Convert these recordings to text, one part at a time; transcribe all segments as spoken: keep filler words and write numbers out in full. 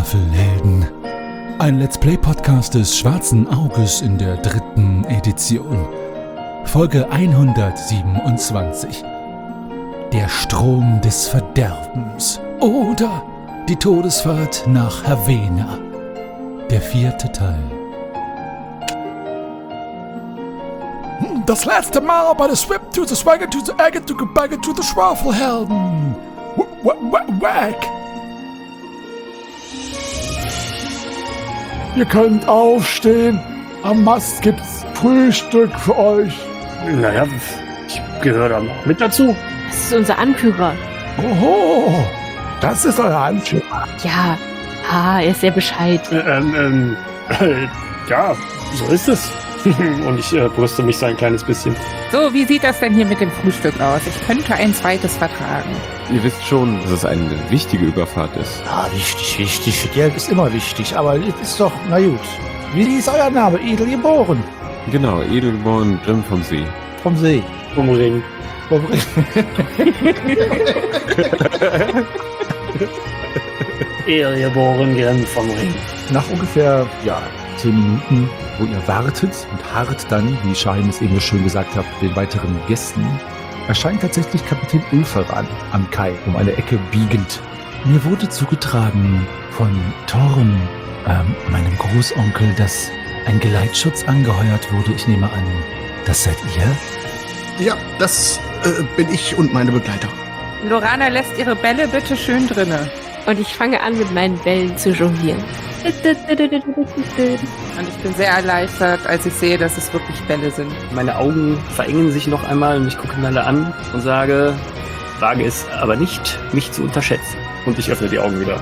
Schwafelhelden. Ein Let's Play Podcast des Schwarzen Auges in der dritten Edition. Folge hundertsiebenundzwanzig. Der Strom des Verderbens. Oder die Todesfahrt nach Havena. Der vierte Teil. Das letzte Mal bei der Swim to the Swagger to the Egger to the Bagger to the Schwafelhelden. Wack! Ihr könnt aufstehen. Am Mast gibt's Frühstück für euch. Naja, ich gehöre da noch mit dazu. Das ist unser Anführer. Oho, das ist euer Anführer. Ja, ah, er ist sehr Bescheid. Äh, ähm, ähm, äh, ja, so ist es. Und ich äh, brüste mich so ein kleines bisschen. So, wie sieht das denn hier mit dem Frühstück aus? Ich könnte ein zweites vertragen. Ihr wisst schon, dass es eine wichtige Überfahrt ist. Ja, wichtig, wichtig. Geld ist immer wichtig, aber es ist doch, na gut. Wie ist euer Name? Edelgeboren. Genau, Edelborn Grimm vom See. Vom See. Vom Ring. Vom Ring. Ehrgeboren Grimm vom Ring. Nach ungefähr, ja, zehn Minuten, wo ihr wartet und harrt dann, wie Schein es eben so schön gesagt hat, den weiteren Gästen, erscheint tatsächlich Kapitän Ulferan am Kai, um eine Ecke biegend. Mir wurde zugetragen von Thorn, ähm, meinem Großonkel, dass ein Geleitschutz angeheuert wurde. Ich nehme an, das seid ihr? Ja, das äh, bin ich und meine Begleiter. Lorana lässt ihre Bälle bitte schön drinne. Und ich fange an, mit meinen Bällen zu jonglieren. Und ich bin sehr erleichtert, als ich sehe, dass es wirklich Bälle sind. Meine Augen verengen sich noch einmal und ich gucke ihn alle an und sage, wage es aber nicht, mich zu unterschätzen. Und ich öffne die Augen wieder.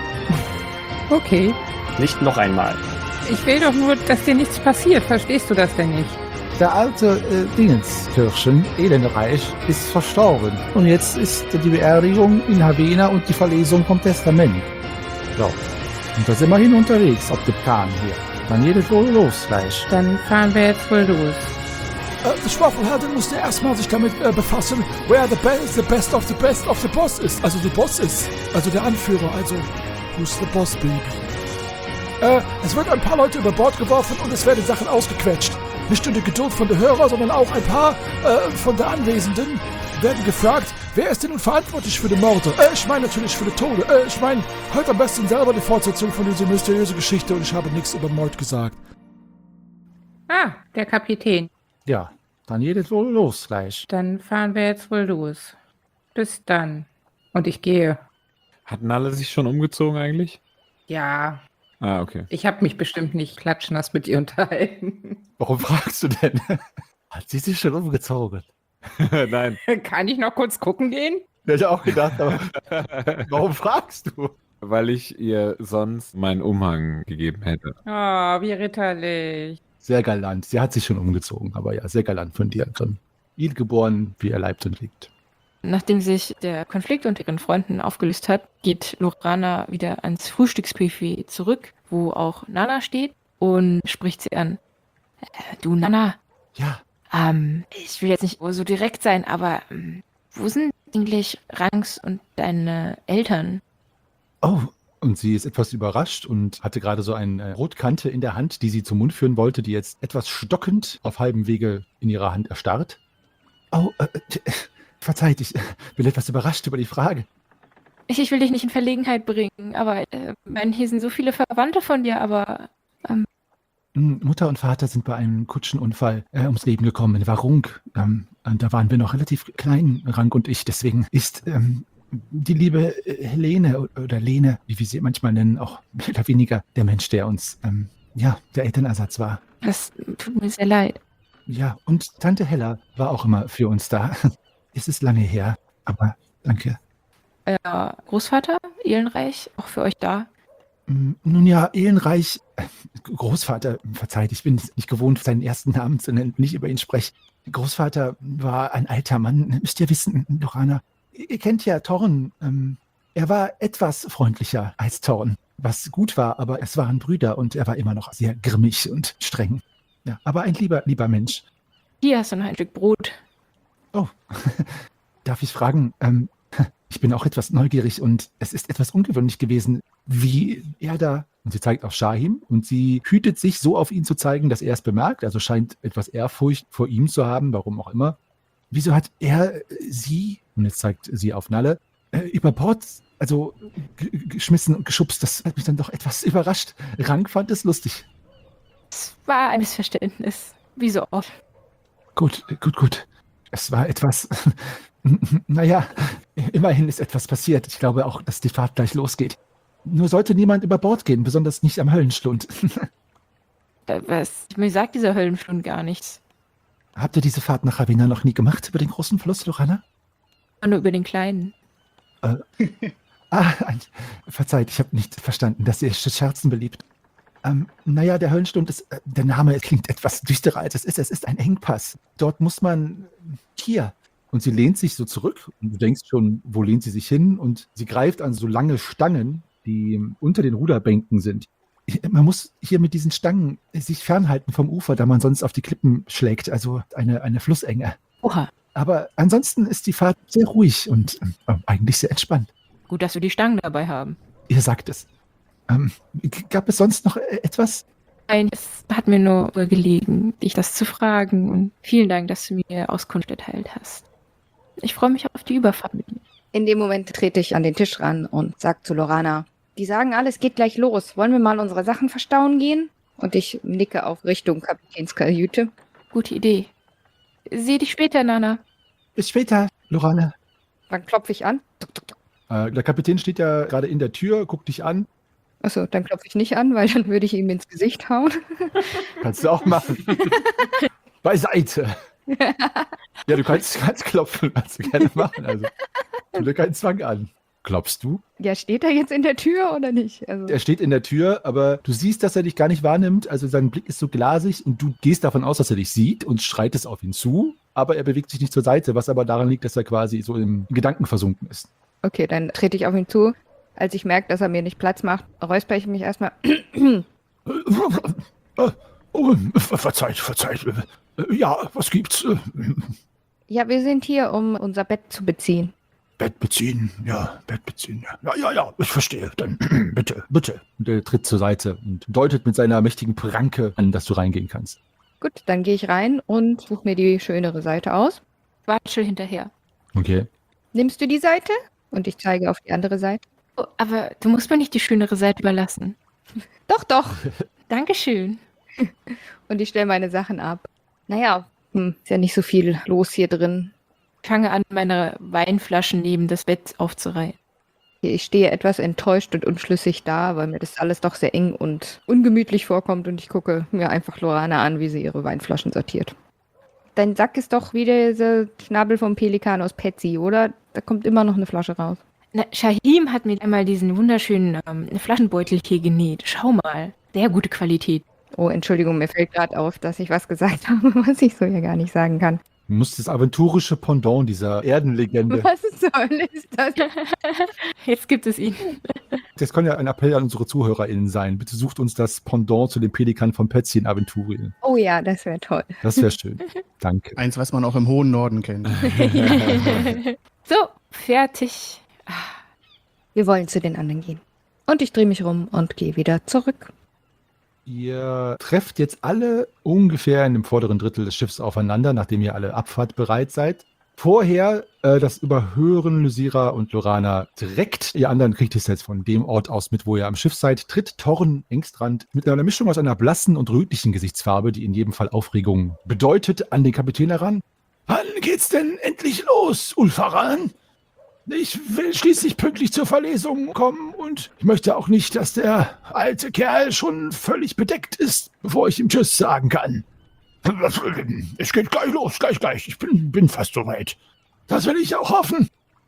Okay. Nicht noch einmal. Ich will doch nur, dass dir nichts passiert. Verstehst du das denn nicht? Der alte äh, Dingenskirchen, Elenreich, ist verstorben. Und jetzt ist die Beerdigung in Havena und die Verlesung vom Testament. So. Und da sind wir hin unterwegs, auf dem Kahn hier. Dann geht es wohl los gleich. Dann fahren wir jetzt wohl los. Äh, der Schwafelhelden musste erstmal sich damit äh, befassen, wer the best, the best of the best of the boss ist. Also der Boss ist. Also der Anführer. Also, who's the boss, baby? Äh, es wird ein paar Leute über Bord geworfen und es werden Sachen ausgequetscht. Nicht nur die Geduld von der Hörer, sondern auch ein paar äh, von der Anwesenden werden gefragt, wer ist denn nun verantwortlich für den Morde? Äh, ich meine natürlich für den Tode. Äh, ich meine, heute am besten selber die Fortsetzung von dieser mysteriösen Geschichte und ich habe nichts über Mord gesagt. Ah, der Kapitän. Ja, dann geht es wohl los gleich. Dann fahren wir jetzt wohl los. Bis dann. Und ich gehe. Hatten alle sich schon umgezogen eigentlich? Ja, Ah, okay. ich habe mich bestimmt nicht klatschnass mit ihr unterhalten. Warum fragst du denn? Hat sie sich schon umgezogen? Nein. Kann ich noch kurz gucken gehen? Hätte ich auch gedacht, aber warum fragst du? Weil ich ihr sonst meinen Umhang gegeben hätte. Oh, wie ritterlich. Sehr galant. Sie hat sich schon umgezogen, aber ja, sehr galant von dir. Dann geboren, wie er leibt und liegt. Nachdem sich der Konflikt unter ihren Freunden aufgelöst hat, geht Lorana wieder ans Frühstücksbuffet zurück, wo auch Nana steht, und spricht sie an. Äh, du, Nana, Ja, ähm, ich will jetzt nicht so direkt sein, aber ähm, wo sind eigentlich Rangs und deine Eltern? oh. Und sie ist etwas überrascht und hatte gerade so eine Rotkante in der Hand, die sie zum Mund führen wollte, die jetzt etwas stockend auf halbem Wege in ihrer Hand erstarrt. Oh, äh, äh, verzeiht, ich bin etwas überrascht über die Frage. Ich, ich will dich nicht in Verlegenheit bringen, aber äh, mein, hier sind so viele Verwandte von dir, aber ähm, Mutter und Vater sind bei einem Kutschenunfall äh, ums Leben gekommen in Warung. Ähm, und da waren wir noch relativ klein, Rank und ich. Deswegen ist ähm, die liebe äh, Helene oder Lene, wie wir sie manchmal nennen, auch mehr oder weniger der Mensch, der uns, ähm, ja, der Elternersatz war. das tut mir sehr leid. Ja, und Tante Hella war auch immer für uns da. Es ist lange her, aber danke. Euer Großvater, Ehlenreich, auch für euch da? Mm, Nun ja, Ehlenreich, äh, Großvater, verzeiht, ich bin es nicht gewohnt, seinen ersten Namen zu nennen, wenn ich über ihn spreche. Großvater war ein alter Mann, müsst ihr wissen, Lorana. Ihr kennt ja Thorn. Ähm, er war etwas freundlicher als Thorn, was gut war, aber es waren Brüder und er war immer noch sehr grimmig und streng. Ja, aber ein lieber, lieber Mensch. Hier hast du noch ein Stück Brot. Oh, darf ich fragen, ähm, Ich bin auch etwas neugierig und es ist etwas ungewöhnlich gewesen, wie er da, und sie zeigt auf Shahim und sie hütet sich so auf ihn zu zeigen, dass er es bemerkt, also scheint etwas Ehrfurcht vor ihm zu haben, warum auch immer. Wieso hat er sie, und jetzt zeigt sie auf Nalle, äh, über Bord, also g- geschmissen und geschubst? Das hat mich dann doch etwas überrascht. Rank fand es lustig. Es war ein Missverständnis. Wie so oft. Gut, gut, gut. Es war etwas, naja, immerhin ist etwas passiert. Ich glaube auch, dass die Fahrt gleich losgeht. Nur sollte niemand über Bord gehen, besonders nicht am Höllenschlund. Äh, Was? Mir sagt dieser Höllenschlund gar nichts. Habt ihr diese Fahrt nach Ravenna noch nie gemacht, über den großen Fluss, Lorana? Nur über den kleinen. Ah, ein, verzeiht, ich habe nicht verstanden, dass ihr Scherzen beliebt. Ähm, naja, der Höllenschlund ist, äh, der Name klingt etwas düsterer, als es ist. Es ist ein Engpass. Dort muss man, hier. Und sie lehnt sich so zurück und du denkst schon, wo lehnt sie sich hin? Und sie greift an so lange Stangen, die unter den Ruderbänken sind. Man muss hier mit diesen Stangen sich fernhalten vom Ufer, da man sonst auf die Klippen schlägt, also eine, eine Flussenge. Oha. Aber ansonsten ist die Fahrt sehr ruhig und äh, eigentlich sehr entspannt. Gut, dass wir die Stangen dabei haben. Ihr sagt es. Ähm, g- gab es sonst noch äh, etwas? Nein, es hat mir nur gelegen, dich das zu fragen. Und vielen Dank, dass du mir Auskunft erteilt hast. Ich freue mich auf die Überfahrt mit dir. In dem Moment trete ich an den Tisch ran und sage zu Lorana, die sagen alle, es geht gleich los. Wollen wir mal unsere Sachen verstauen gehen? Und ich nicke auf Richtung Kapitänskajüte. Gute Idee. Sehe dich später, Nana. Bis später, Lorana. Dann klopfe ich an. Tuk, tuk, tuk. Äh, der Kapitän steht ja gerade in der Tür, guckt dich an. Achso, dann klopfe ich nicht an, weil dann würde ich ihm ins Gesicht hauen. Kannst du auch machen. Beiseite. Ja, du kannst, kannst klopfen, kannst du gerne machen. Also, tu dir keinen Zwang an. Klopfst du? Ja, steht er jetzt in der Tür oder nicht? Also, Er steht in der Tür, aber du siehst, dass er dich gar nicht wahrnimmt. Also sein Blick ist so glasig und du gehst davon aus, dass er dich sieht und schreitest auf ihn zu. Aber er bewegt sich nicht zur Seite, was aber daran liegt, dass er quasi so im Gedanken versunken ist. okay, dann trete ich auf ihn zu. Als ich merke, dass er mir nicht Platz macht, räusper ich mich erstmal. Oh, verzeiht, verzeiht. Ja, was gibt's? Ja, wir sind hier, um unser Bett zu beziehen. Bett beziehen, ja, Bett beziehen, ja. Ja, ja, ja, ich verstehe. Dann bitte, bitte. Und er tritt zur Seite und deutet mit seiner mächtigen Pranke an, dass du reingehen kannst. Gut, dann gehe ich rein und suche mir die schönere Seite aus. Watschel hinterher. Okay. Nimmst du die Seite? Und ich zeige auf die andere Seite. Oh, aber du musst mir nicht die schönere Seite überlassen. Doch, doch. Dankeschön. Und ich stelle meine Sachen ab. Naja, hm, ist ja nicht so viel los hier drin. Ich fange an, meine Weinflaschen neben das Bett aufzureihen. Ich stehe etwas enttäuscht und unschlüssig da, weil mir das alles doch sehr eng und ungemütlich vorkommt und ich gucke mir einfach Lorana an, wie sie ihre Weinflaschen sortiert. Dein Sack ist doch wie der Schnabel vom Pelikan aus Petsy, oder? Da kommt immer noch eine Flasche raus. Na, Shahim hat mir einmal diesen wunderschönen ähm, Flaschenbeutel hier genäht. Schau mal. Sehr gute Qualität. Oh, Entschuldigung, mir fällt gerade auf, dass ich was gesagt habe, was ich so ja gar nicht sagen kann. Du musst das aventurische Pendant dieser Erdenlegende. Was soll ist das? Jetzt gibt es ihn. Das kann ja ein Appell an unsere ZuhörerInnen sein. Bitte sucht uns das Pendant zu dem Pelikan von Petsy in Aventurien. Oh ja, das wäre toll. Das wäre schön. Danke. Eins, was man auch im hohen Norden kennt. So, fertig. Wir wollen zu den anderen gehen. Und ich drehe mich rum und gehe wieder zurück. Ihr trefft jetzt alle ungefähr in dem vorderen Drittel des Schiffs aufeinander, nachdem ihr alle abfahrtbereit seid. Vorher, äh, das überhören Lysira und Lorana direkt. Ihr anderen kriegt es jetzt von dem Ort aus mit, wo ihr am Schiff seid. Tritt Thorn Engstrand mit einer Mischung aus einer blassen und rötlichen Gesichtsfarbe, die in jedem Fall Aufregung bedeutet, an den Kapitän heran. Wann geht's denn endlich los, Ulfaran? Ich will schließlich pünktlich zur Verlesung kommen und ich möchte auch nicht, dass der alte Kerl schon völlig bedeckt ist, bevor ich ihm Tschüss sagen kann. Es geht gleich los, gleich, gleich. Ich bin, bin fast soweit. Das will ich auch hoffen.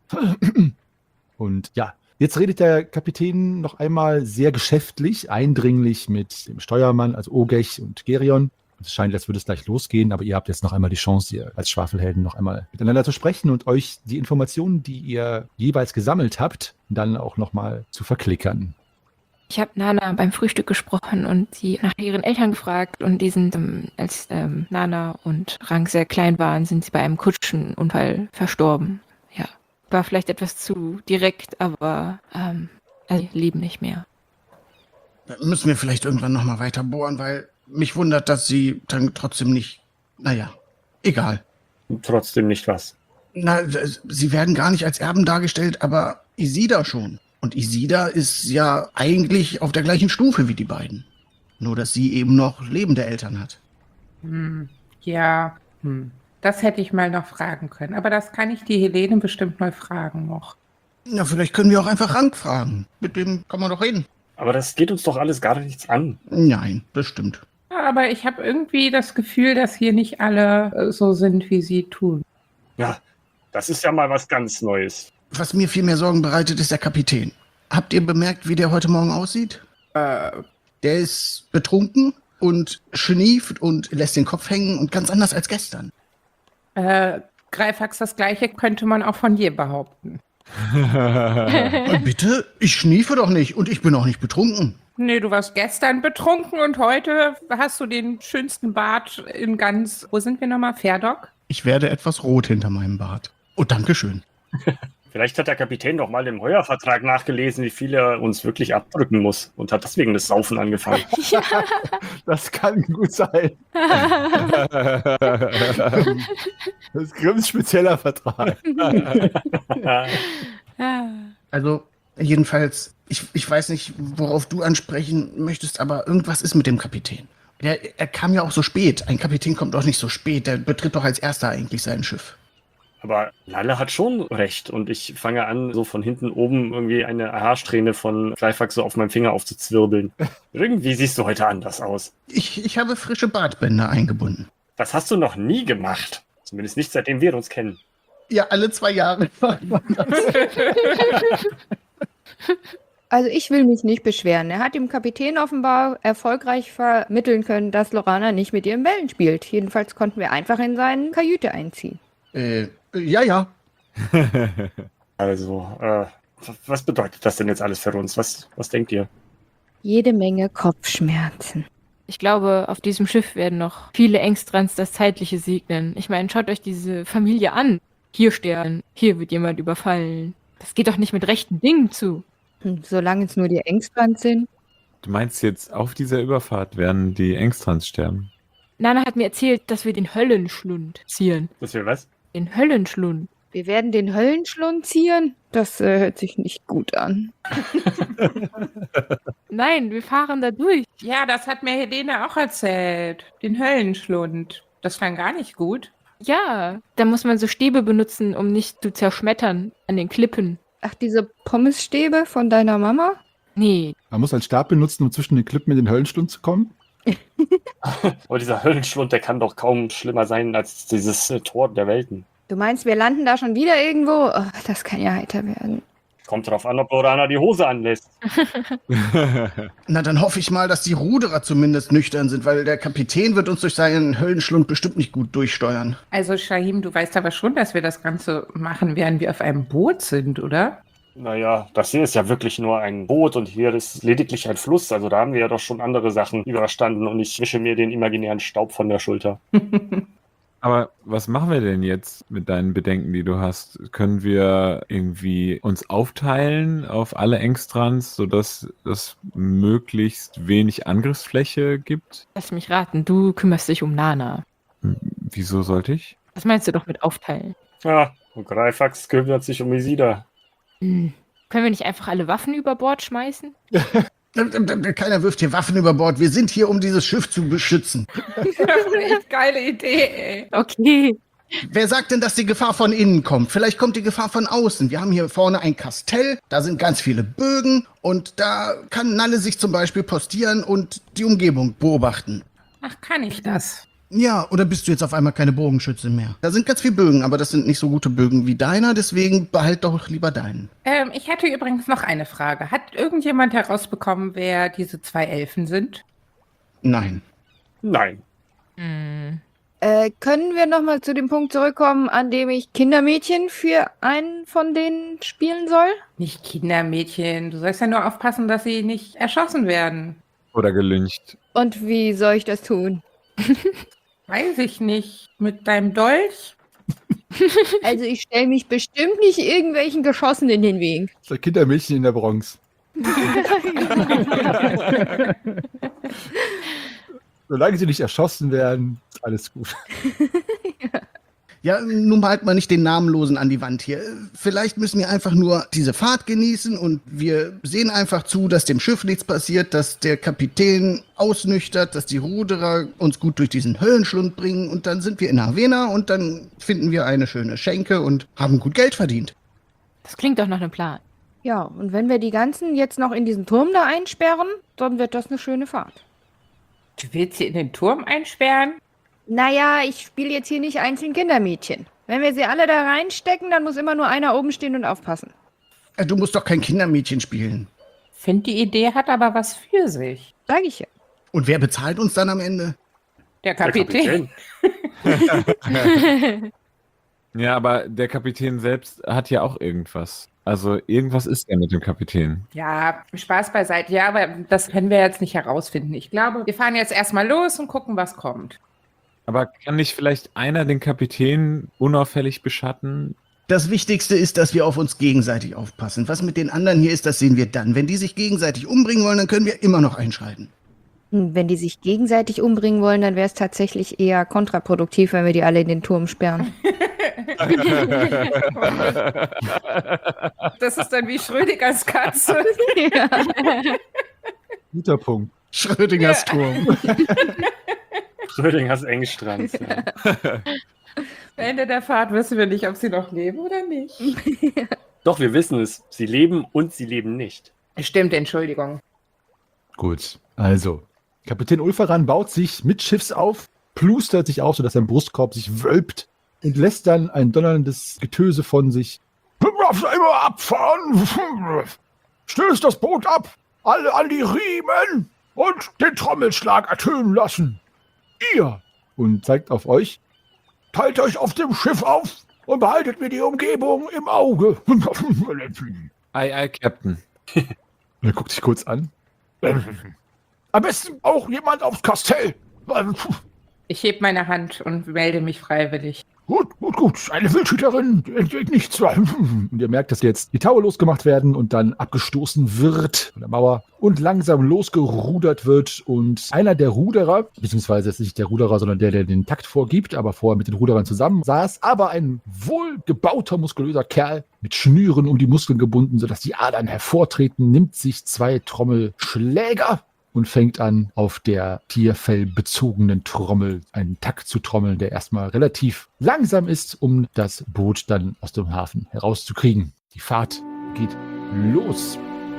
Und ja, jetzt redet der Kapitän noch einmal sehr geschäftlich, eindringlich mit dem Steuermann, also Ogech und Gerion. Es scheint, als würde es gleich losgehen, aber ihr habt jetzt noch einmal die Chance, ihr als Schwafelhelden noch einmal miteinander zu sprechen und euch die Informationen, die ihr jeweils gesammelt habt, dann auch noch mal zu verklickern. Ich habe Nana beim Frühstück gesprochen und sie nach ihren Eltern gefragt und die sind, ähm, als ähm, Nana und Rang sehr klein waren, sind sie bei einem Kutschenunfall verstorben. Ja. War vielleicht etwas zu direkt, aber ähm, sie leben nicht mehr. Müssen wir vielleicht irgendwann nochmal weiter bohren, weil mich wundert, dass sie dann trotzdem nicht... Naja, egal. Trotzdem nicht was. Na, sie werden gar nicht als Erben dargestellt, aber Isida schon. Und Isida ist ja eigentlich auf der gleichen Stufe wie die beiden. Nur, dass sie eben noch lebende Eltern hat. Hm, ja, hm. Das hätte ich mal noch fragen können. Aber das kann ich die Helene bestimmt mal fragen noch. Na, vielleicht können wir auch einfach Rank fragen. Mit dem kann man doch reden. Aber das geht uns doch alles gar nichts an. Nein, das stimmt. Ja, aber ich habe irgendwie das Gefühl, dass hier nicht alle äh, so sind, wie sie tun. Ja, das ist ja mal was ganz Neues. Was mir viel mehr Sorgen bereitet, ist der Kapitän. Habt ihr bemerkt, wie der heute Morgen aussieht? Äh, Der ist betrunken und schnieft und lässt den Kopf hängen und ganz anders als gestern. äh, Greifax, das Gleiche könnte man auch von dir behaupten. Äh, bitte? Ich schniefe doch nicht und ich bin auch nicht betrunken. Nee, du warst gestern betrunken und heute hast du den schönsten Bart in ganz... Wo sind wir nochmal? Ferdok? Ich werde etwas rot hinter meinem Bart. Oh, danke schön. Vielleicht hat der Kapitän doch mal im Heuervertrag nachgelesen, wie viel er uns wirklich abdrücken muss und hat deswegen das Saufen angefangen. Das kann gut sein. Das ist Grimms spezieller Vertrag. Also, jedenfalls, ich, ich weiß nicht, worauf du ansprechen möchtest, aber irgendwas ist mit dem Kapitän. Der, er kam ja auch so spät. Ein Kapitän kommt doch nicht so spät. Der betritt doch als erster eigentlich sein Schiff. Aber Lalle hat schon recht und ich fange an, so von hinten oben irgendwie eine Haarsträhne von Greifax so auf meinem Finger aufzuzwirbeln. Irgendwie siehst du heute anders aus. Ich, ich habe frische Bartbänder eingebunden. Das hast du noch nie gemacht. Zumindest nicht, seitdem wir uns kennen. Ja, alle zwei Jahre macht man das. Also ich will mich nicht beschweren. Er hat dem Kapitän offenbar erfolgreich vermitteln können, dass Lorana nicht mit ihren Bällen spielt. Jedenfalls konnten wir einfach in seine Kajüte einziehen. Äh, ja, ja. Also, äh, was bedeutet das denn jetzt alles für uns? Was, was denkt ihr? Jede Menge Kopfschmerzen. Ich glaube, auf diesem Schiff werden noch viele Engstrans das Zeitliche segnen. Ich meine, schaut euch diese Familie an. Hier sterben, hier wird jemand überfallen. Das geht doch nicht mit rechten Dingen zu. Hm, solange es nur die Engstrans sind. Du meinst jetzt, auf dieser Überfahrt werden die Engstrans sterben? Nana hat mir erzählt, dass wir den Höllenschlund ziehen. Das wir was? Den Höllenschlund. Wir werden den Höllenschlund ziehen? Das äh, hört sich nicht gut an. Nein, wir fahren da durch. Ja, das hat mir Helene auch erzählt. Den Höllenschlund. Das klang gar nicht gut. Ja, da muss man so Stäbe benutzen, um nicht zu zerschmettern an den Klippen. Ach, diese Pommesstäbe von deiner Mama? Nee, Man muss einen Stab benutzen, um zwischen den Klippen in den Höllenschlund zu kommen. Aber dieser Höllenschlund, der kann doch kaum schlimmer sein als dieses äh, Tor der Welten. Du meinst, wir landen da schon wieder irgendwo? Oh, das kann ja heiter werden. Kommt drauf an, ob Lorana die Hose anlässt. Na, dann hoffe ich mal, dass die Ruderer zumindest nüchtern sind, weil der Kapitän wird uns durch seinen Höllenschlund bestimmt nicht gut durchsteuern. Also, Shahim, du weißt aber schon, dass wir das Ganze machen, während wir auf einem Boot sind, oder? Naja, das hier ist ja wirklich nur ein Boot und hier ist lediglich ein Fluss. Also da haben wir ja doch schon andere Sachen überstanden und ich wische mir den imaginären Staub von der Schulter. Aber was machen wir denn jetzt mit deinen Bedenken, die du hast? Können wir irgendwie uns aufteilen auf alle Engstrans, sodass es möglichst wenig Angriffsfläche gibt? lass mich raten, du kümmerst dich um Nana. Hm, Wieso sollte ich? Was meinst du doch mit aufteilen? Ja, und Greifax kümmert sich um Isida. Hm. Können wir nicht einfach alle Waffen über Bord schmeißen? Keiner wirft hier Waffen über Bord. Wir sind hier, um dieses Schiff zu beschützen. Das ist eine echt geile Idee, ey. Okay. Wer sagt denn, dass die Gefahr von innen kommt? Vielleicht kommt die Gefahr von außen. Wir haben hier vorne ein Kastell, da sind ganz viele Bögen und da kann Nalle sich zum Beispiel postieren und die Umgebung beobachten. Ach, kann ich das? Ja, oder bist du jetzt auf einmal keine Bogenschütze mehr? Da sind ganz viele Bögen, aber das sind nicht so gute Bögen wie deiner, deswegen behalt doch lieber deinen. Ähm, ich hätte übrigens noch eine Frage. Hat irgendjemand herausbekommen, wer diese zwei Elfen sind? Nein. Nein. Hm. Äh, können wir nochmal zu dem Punkt zurückkommen, an dem ich Kindermädchen für einen von denen spielen soll? Nicht Kindermädchen. Du sollst ja nur aufpassen, dass sie nicht erschossen werden. Oder gelyncht? Und wie soll ich das tun? Weiß ich nicht. Mit deinem Dolch? Also ich stelle mich bestimmt nicht irgendwelchen Geschossen in den Weg. Das Kindermädchen in der Bronx. Solange sie nicht erschossen werden, ist alles gut. Ja, nun malt mal nicht den Namenlosen an die Wand hier. Vielleicht müssen wir einfach nur diese Fahrt genießen und wir sehen einfach zu, dass dem Schiff nichts passiert, dass der Kapitän ausnüchtert, dass die Ruderer uns gut durch diesen Höllenschlund bringen und dann sind wir in Havena und dann finden wir eine schöne Schenke und haben gut Geld verdient. Das klingt doch nach einem Plan. Ja, und wenn wir die ganzen jetzt noch in diesen Turm da einsperren, dann wird das eine schöne Fahrt. Du willst sie in den Turm einsperren? Naja, ich spiele jetzt hier nicht einzeln Kindermädchen. Wenn wir sie alle da reinstecken, dann muss immer nur einer oben stehen und aufpassen. Äh, Du musst doch kein Kindermädchen spielen. Find, die Idee hat aber was für sich. Sag ich ja. Und wer bezahlt uns dann am Ende? Der Der Kapitän. Ja, aber der Kapitän selbst hat ja auch irgendwas. Also irgendwas ist ja mit dem Kapitän. Ja, Spaß beiseite. Ja, aber das können wir jetzt nicht herausfinden. Ich glaube, wir fahren jetzt erstmal los und gucken, was kommt. Aber kann nicht vielleicht einer den Kapitän unauffällig beschatten? Das Wichtigste ist, dass wir auf uns gegenseitig aufpassen. Was mit den anderen hier ist, das sehen wir dann. Wenn die sich gegenseitig umbringen wollen, dann können wir immer noch einschreiten. Hm, Wenn die sich gegenseitig umbringen wollen, dann wäre es tatsächlich eher kontraproduktiv, wenn wir die alle in den Turm sperren. Das ist dann wie Schrödingers Katze. Ja. Guter Punkt. Schrödingers Ja. Turm. Schrödingers Engstranz. Ja. Am Ende der Fahrt wissen wir nicht, ob sie noch leben oder nicht. Doch, wir wissen es. Sie leben und sie leben nicht. Stimmt, Entschuldigung. Gut, also, Kapitän Ulfaran baut sich mit Schiffs auf, plustert sich auf, sodass sein Brustkorb sich wölbt und lässt dann ein donnerndes Getöse von sich. Immer abfahren! Stößt das Boot ab! Alle an die Riemen und den Trommelschlag ertönen lassen! Ihr! Und zeigt auf euch. Teilt euch auf dem Schiff auf und behaltet mir die Umgebung im Auge. Ei, ei, Captain. Er guckt sich kurz an. Am besten auch jemand aufs Kastell. Ich heb meine Hand und melde mich freiwillig. Gut, gut, gut. Eine Wildhüterin entgeht nichts. Und ihr merkt, dass jetzt die Taue losgemacht werden und dann abgestoßen wird von der Mauer und langsam losgerudert wird. Und einer der Ruderer, beziehungsweise es ist nicht der Ruderer, sondern der, der den Takt vorgibt, aber vorher mit den Ruderern zusammen saß, aber ein wohlgebauter, muskulöser Kerl mit Schnüren um die Muskeln gebunden, sodass die Adern hervortreten, nimmt sich zwei Trommelschläger und fängt an, auf der tierfellbezogenen Trommel einen Takt zu trommeln, der erstmal relativ langsam ist, um das Boot dann aus dem Hafen herauszukriegen. Die Fahrt geht los.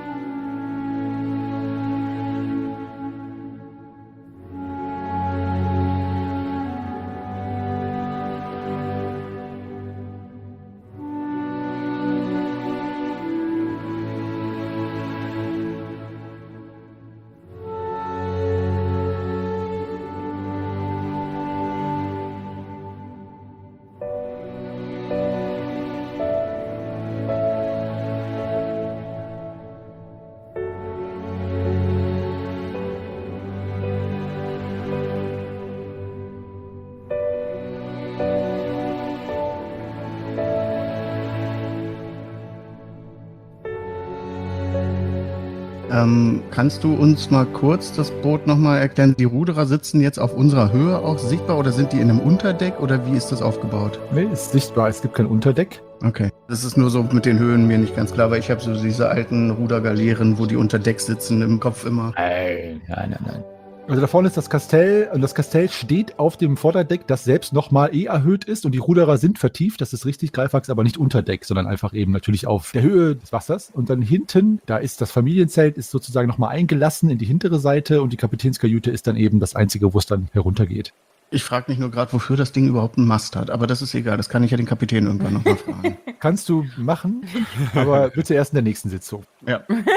Ähm, kannst du uns mal kurz das Boot nochmal erklären? Die Ruderer sitzen jetzt auf unserer Höhe auch sichtbar oder sind die in einem Unterdeck oder wie ist das aufgebaut? Nee, ist sichtbar, es gibt kein Unterdeck. Okay. Das ist nur so mit den Höhen mir nicht ganz klar, weil ich habe so diese alten Rudergaleeren, wo die unter Deck sitzen, im Kopf immer. Nein, nein, nein, nein. Also da vorne ist das Kastell und das Kastell steht auf dem Vorderdeck, das selbst nochmal eh erhöht ist und die Ruderer sind vertieft, das ist richtig, Greifax, aber nicht unter Deck, sondern einfach eben natürlich auf der Höhe des Wassers. Und dann hinten, da ist das Familienzelt, ist sozusagen nochmal eingelassen in die hintere Seite und die Kapitänskajüte ist dann eben das einzige, wo es dann heruntergeht. Ich frage mich nur gerade, wofür das Ding überhaupt einen Mast hat, aber das ist egal, das kann ich ja den Kapitän irgendwann nochmal fragen. Kannst du machen, aber bitte erst in der nächsten Sitzung. Ja.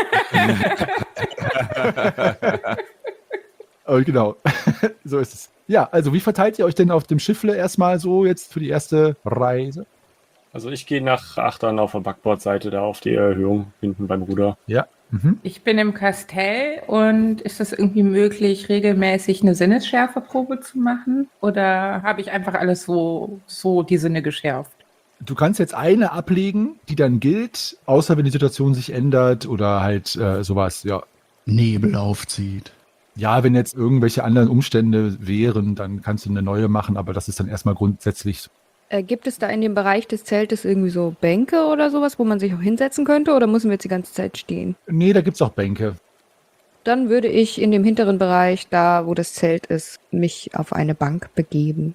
Oh, genau, so ist es. Ja, also wie verteilt ihr euch denn auf dem Schiffle erstmal so jetzt für die erste Reise? Also ich gehe nach Achtern auf der Backbordseite, da auf die Erhöhung hinten beim Ruder. Ja. Mhm. Ich bin im Kastell und ist es irgendwie möglich, regelmäßig eine Sinnesschärfeprobe zu machen? Oder habe ich einfach alles so, so die Sinne geschärft? Du kannst jetzt eine ablegen, die dann gilt, außer wenn die Situation sich ändert oder halt äh, sowas, ja. Nebel aufzieht. Ja, wenn jetzt irgendwelche anderen Umstände wären, dann kannst du eine neue machen, aber das ist dann erstmal grundsätzlich. Äh, gibt es da in dem Bereich des Zeltes irgendwie so Bänke oder sowas, wo man sich auch hinsetzen könnte, oder müssen wir jetzt die ganze Zeit stehen? Nee, da gibt's auch Bänke. Dann würde ich in dem hinteren Bereich, da wo das Zelt ist, mich auf eine Bank begeben.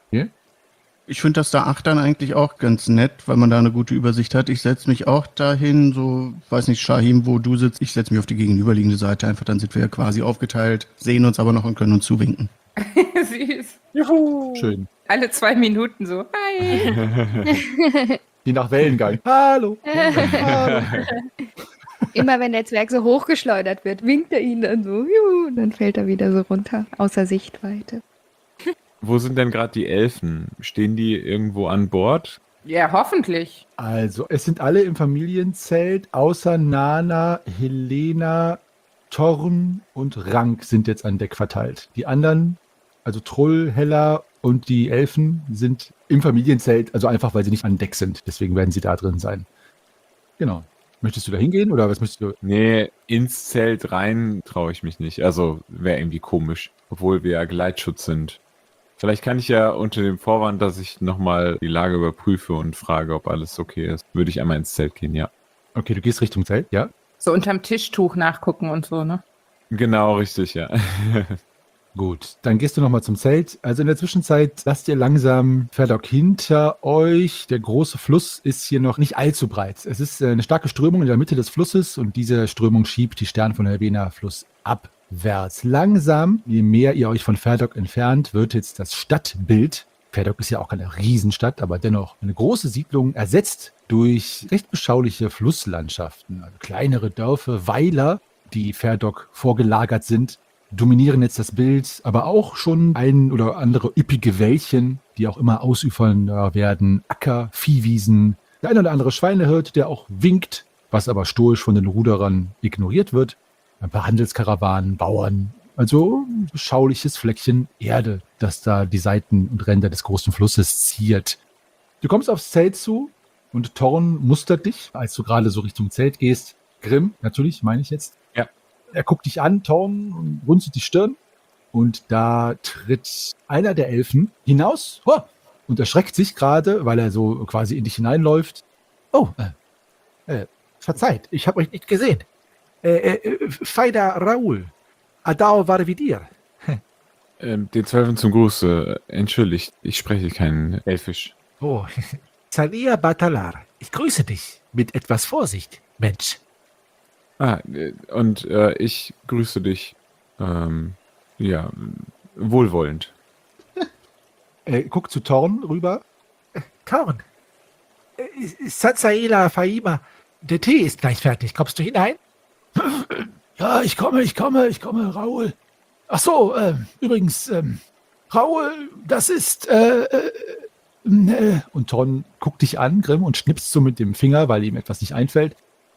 Ich finde das da Achtern eigentlich auch ganz nett, weil man da eine gute Übersicht hat. Ich setze mich auch dahin, so, weiß nicht, Shahim, wo du sitzt. Ich setze mich auf die gegenüberliegende Seite einfach, dann sind wir ja quasi aufgeteilt, sehen uns aber noch und können uns zuwinken. Süß. Juhu! Schön. Alle zwei Minuten so. Hi. Je nach Wellengang. Hallo. Hallo. Immer wenn der Zwerg so hochgeschleudert wird, winkt er ihn dann so, juhu, und dann fällt er wieder so runter, außer Sichtweite. Wo sind denn gerade die Elfen? Stehen die irgendwo an Bord? Ja, hoffentlich. Also, es sind alle im Familienzelt, außer Nana, Helena, Torn und Rank sind jetzt an Deck verteilt. Die anderen, also Trull, Hella und die Elfen, sind im Familienzelt, also einfach, weil sie nicht an Deck sind. Deswegen werden sie da drin sein. Genau. Möchtest du da hingehen oder was möchtest du? Nee, ins Zelt rein traue ich mich nicht. Also wäre irgendwie komisch, obwohl wir ja Gleitschutz sind. Vielleicht kann ich ja unter dem Vorwand, dass ich nochmal die Lage überprüfe und frage, ob alles okay ist, würde ich einmal ins Zelt gehen, ja. Okay, du gehst Richtung Zelt, ja? So unterm Tischtuch nachgucken und so, ne? Genau, richtig, ja. Gut, dann gehst du nochmal zum Zelt. Also in der Zwischenzeit lasst ihr langsam Ferdok hinter euch. Der große Fluss ist hier noch nicht allzu breit. Es ist eine starke Strömung in der Mitte des Flusses und diese Strömung schiebt die Stern von Helvena Fluss abwärts. Langsam, je mehr ihr euch von Ferdok entfernt, wird jetzt das Stadtbild, Ferdok ist ja auch keine Riesenstadt, aber dennoch eine große Siedlung, ersetzt durch recht beschauliche Flusslandschaften. Also kleinere Dörfer, Weiler, die Ferdok vorgelagert sind, dominieren jetzt das Bild, aber auch schon ein oder andere üppige Wäldchen, die auch immer ausufernder werden, Acker, Viehwiesen, der ein oder andere Schweinehirt, der auch winkt, was aber stoisch von den Ruderern ignoriert wird, ein paar Handelskarawanen, Bauern, also ein beschauliches Fleckchen Erde, das da die Seiten und Ränder des großen Flusses ziert. Du kommst aufs Zelt zu und Thorn mustert dich, als du gerade so Richtung Zelt gehst. Grimm, natürlich, meine ich jetzt. Er guckt dich an, Thorn, und runzelt die Stirn. Und da tritt einer der Elfen hinaus oh, und erschreckt sich gerade, weil er so quasi in dich hineinläuft. Oh, äh, äh, verzeiht, ich habe euch nicht gesehen. Äh, äh, Feida Raoul, Adao war wie dir. ähm, den Zwölfen zum Gruße. Entschuldigt, ich spreche kein Elfisch. Oh, Zalia Batalar, ich grüße dich. Mit etwas Vorsicht, Mensch. Ah, und äh, ich grüße dich, ähm, ja, wohlwollend. Er guckt zu Thorn rüber. Thorn, Satsaela Faima, der Tee ist gleich fertig. Kommst du hinein? Ja, ich komme, ich komme, ich komme, Raoul. Ach so, äh, übrigens, ähm, Raoul, das ist, äh, äh, äh, Und Thorn guckt dich an, Grimm, und schnipst so mit dem Finger, weil ihm etwas nicht einfällt.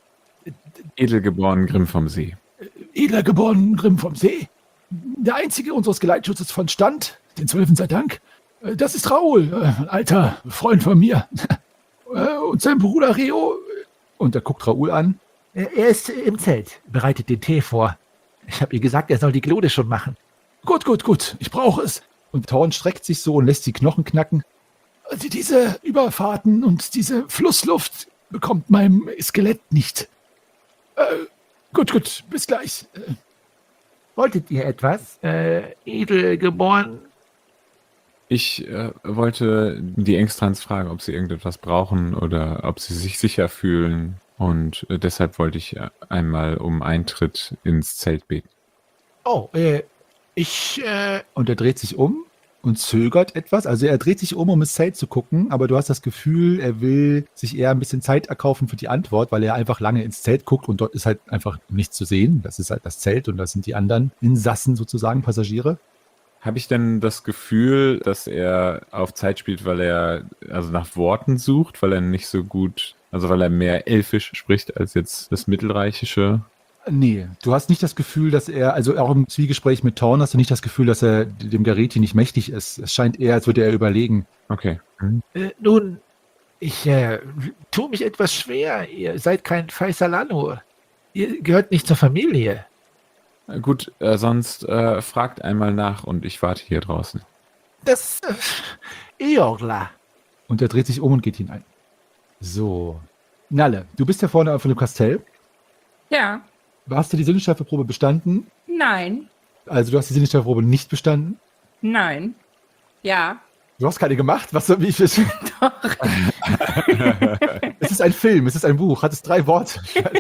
Edelgeboren Grimm vom See. Edler geboren Grimm vom See. Der einzige unseres Geleitschutzes von Stand, den Zwölfen sei Dank. Das ist Raoul, ein alter Freund von mir. Und sein Bruder Reo. Und er guckt Raoul an. Er ist im Zelt, bereitet den Tee vor. Ich habe ihr gesagt, er soll die Glode schon machen. Gut, gut, gut, ich brauche es. Und Thorn streckt sich so und lässt die Knochen knacken. Diese Überfahrten und diese Flussluft bekommt meinem Skelett nicht. Äh, gut, gut, bis gleich. Äh, wolltet ihr etwas, äh, edelgeboren? Ich äh, wollte die Engstrans fragen, ob sie irgendetwas brauchen oder ob sie sich sicher fühlen. Und äh, deshalb wollte ich einmal um Eintritt ins Zelt beten. Oh, äh, ich, äh... Und er dreht sich um und zögert etwas. Also er dreht sich um, um ins Zelt zu gucken, aber du hast das Gefühl, er will sich eher ein bisschen Zeit erkaufen für die Antwort, weil er einfach lange ins Zelt guckt und dort ist halt einfach nichts zu sehen. Das ist halt das Zelt und das sind die anderen Insassen sozusagen, Passagiere. Habe ich denn das Gefühl, dass er auf Zeit spielt, weil er also nach Worten sucht, weil er nicht so gut, also weil er mehr Elfisch spricht als jetzt das Mittelreichische? Nee, du hast nicht das Gefühl, dass er, also auch im Zwiegespräch mit Thorn hast du nicht das Gefühl, dass er dem Gareti nicht mächtig ist. Es scheint eher, als würde er überlegen. Okay. Äh, nun, Ich äh, tue mich etwas schwer. Ihr seid kein Faisalano. Ihr gehört nicht zur Familie. Na gut, äh, sonst äh, fragt einmal nach und ich warte hier draußen. Das äh, Eorla. Und er dreht sich um und geht hinein. So. Nalle, du bist ja vorne auf dem Kastell. Ja, Hast du die Sinnesschärfeprobe bestanden? nein, Also du hast die Sinnesschärfeprobe nicht bestanden? nein, ja, Du hast keine gemacht? Was soll ich wissen? doch. Es ist ein Film, es ist ein Buch, hat es drei Worte.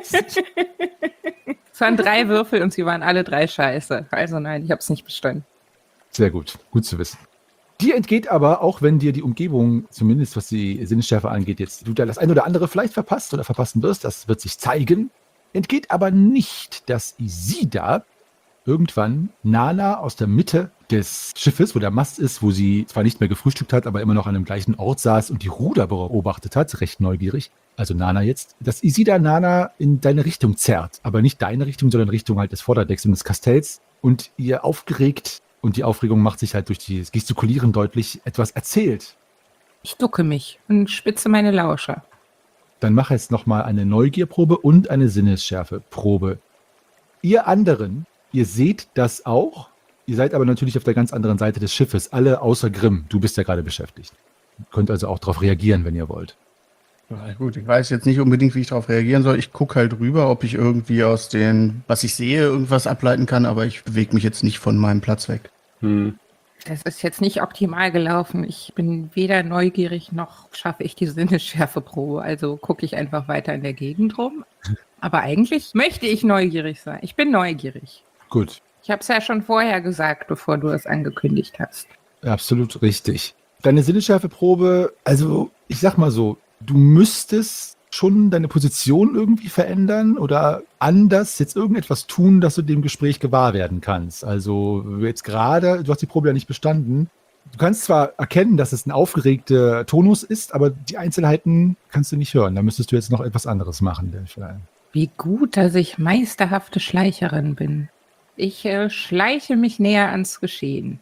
Es waren drei Würfel und sie waren alle drei scheiße. Also nein, ich habe es nicht bestanden. Sehr gut, gut zu wissen. Dir entgeht aber, auch wenn dir die Umgebung, zumindest was die Sinnesschärfe angeht, jetzt du da das ein oder andere vielleicht verpasst oder verpassen wirst, das wird sich zeigen, entgeht aber nicht, dass Isida irgendwann Nana aus der Mitte des Schiffes, wo der Mast ist, wo sie zwar nicht mehr gefrühstückt hat, aber immer noch an dem gleichen Ort saß und die Ruder beobachtet hat, recht neugierig, also Nana jetzt, dass Isida Nana in deine Richtung zerrt, aber nicht deine Richtung, sondern Richtung halt des Vorderdecks und des Kastells und ihr aufgeregt, und die Aufregung macht sich halt durch das Gestikulieren deutlich, etwas erzählt. Ich ducke mich und spitze meine Lauscher. Dann mache jetzt nochmal eine Neugierprobe und eine Sinnesschärfeprobe. Ihr anderen, ihr seht das auch, ihr seid aber natürlich auf der ganz anderen Seite des Schiffes, alle außer Grimm. Du bist ja gerade beschäftigt. Ihr könnt also auch darauf reagieren, wenn ihr wollt. Ja, gut, ich weiß jetzt nicht unbedingt, wie ich darauf reagieren soll. Ich gucke halt rüber, ob ich irgendwie aus den, was ich sehe, irgendwas ableiten kann, aber ich bewege mich jetzt nicht von meinem Platz weg. Hm. Das ist jetzt nicht optimal gelaufen. Ich bin weder neugierig noch schaffe ich die Sinnesschärfeprobe. Also gucke ich einfach weiter in der Gegend rum. Aber eigentlich möchte ich neugierig sein. Ich bin neugierig. Gut, Ich habe es ja schon vorher gesagt, bevor du es angekündigt hast. absolut richtig. Deine Sinnesschärfeprobe, also ich sag mal so, du müsstest schon deine Position irgendwie verändern oder anders jetzt irgendetwas tun, dass du dem Gespräch gewahr werden kannst. Also jetzt gerade, du hast die Probe ja nicht bestanden. Du kannst zwar erkennen, dass es ein aufgeregter Tonus ist, aber die Einzelheiten kannst du nicht hören. Da müsstest du jetzt noch etwas anderes machen. Wie gut, dass ich meisterhafte Schleicherin bin. Ich äh, schleiche mich näher ans Geschehen.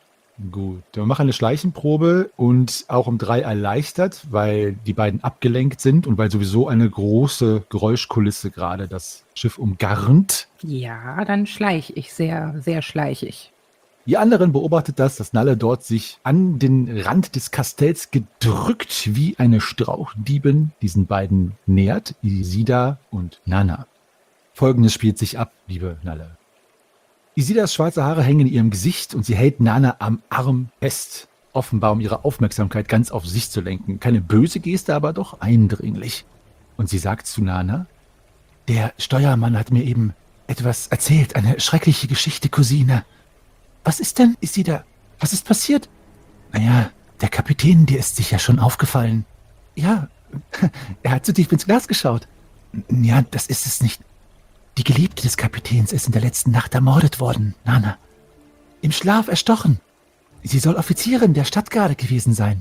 Gut, wir machen eine Schleichenprobe und auch um drei erleichtert, weil die beiden abgelenkt sind und weil sowieso eine große Geräuschkulisse gerade das Schiff umgarnt. Ja, dann schleiche ich sehr, sehr schleichig. Ihr anderen beobachtet das, dass Nalle dort sich an den Rand des Kastells gedrückt wie eine Strauchdiebin diesen beiden nähert, Isida und Nana. Folgendes spielt sich ab, liebe Nalle. Isidas schwarze Haare hängen in ihrem Gesicht und sie hält Nana am Arm fest, offenbar um ihre Aufmerksamkeit ganz auf sich zu lenken. Keine böse Geste, aber doch eindringlich. Und sie sagt zu Nana, der Steuermann hat mir eben etwas erzählt, eine schreckliche Geschichte, Cousine. Was ist denn, Isida? Was ist passiert? Naja, der Kapitän, dir ist sicher schon aufgefallen. Ja, er hat zu tief ins Glas geschaut. Ja, das ist es nicht. Die Geliebte des Kapitäns ist in der letzten Nacht ermordet worden, Nana. Im Schlaf erstochen. Sie soll Offizierin der Stadtgarde gewesen sein.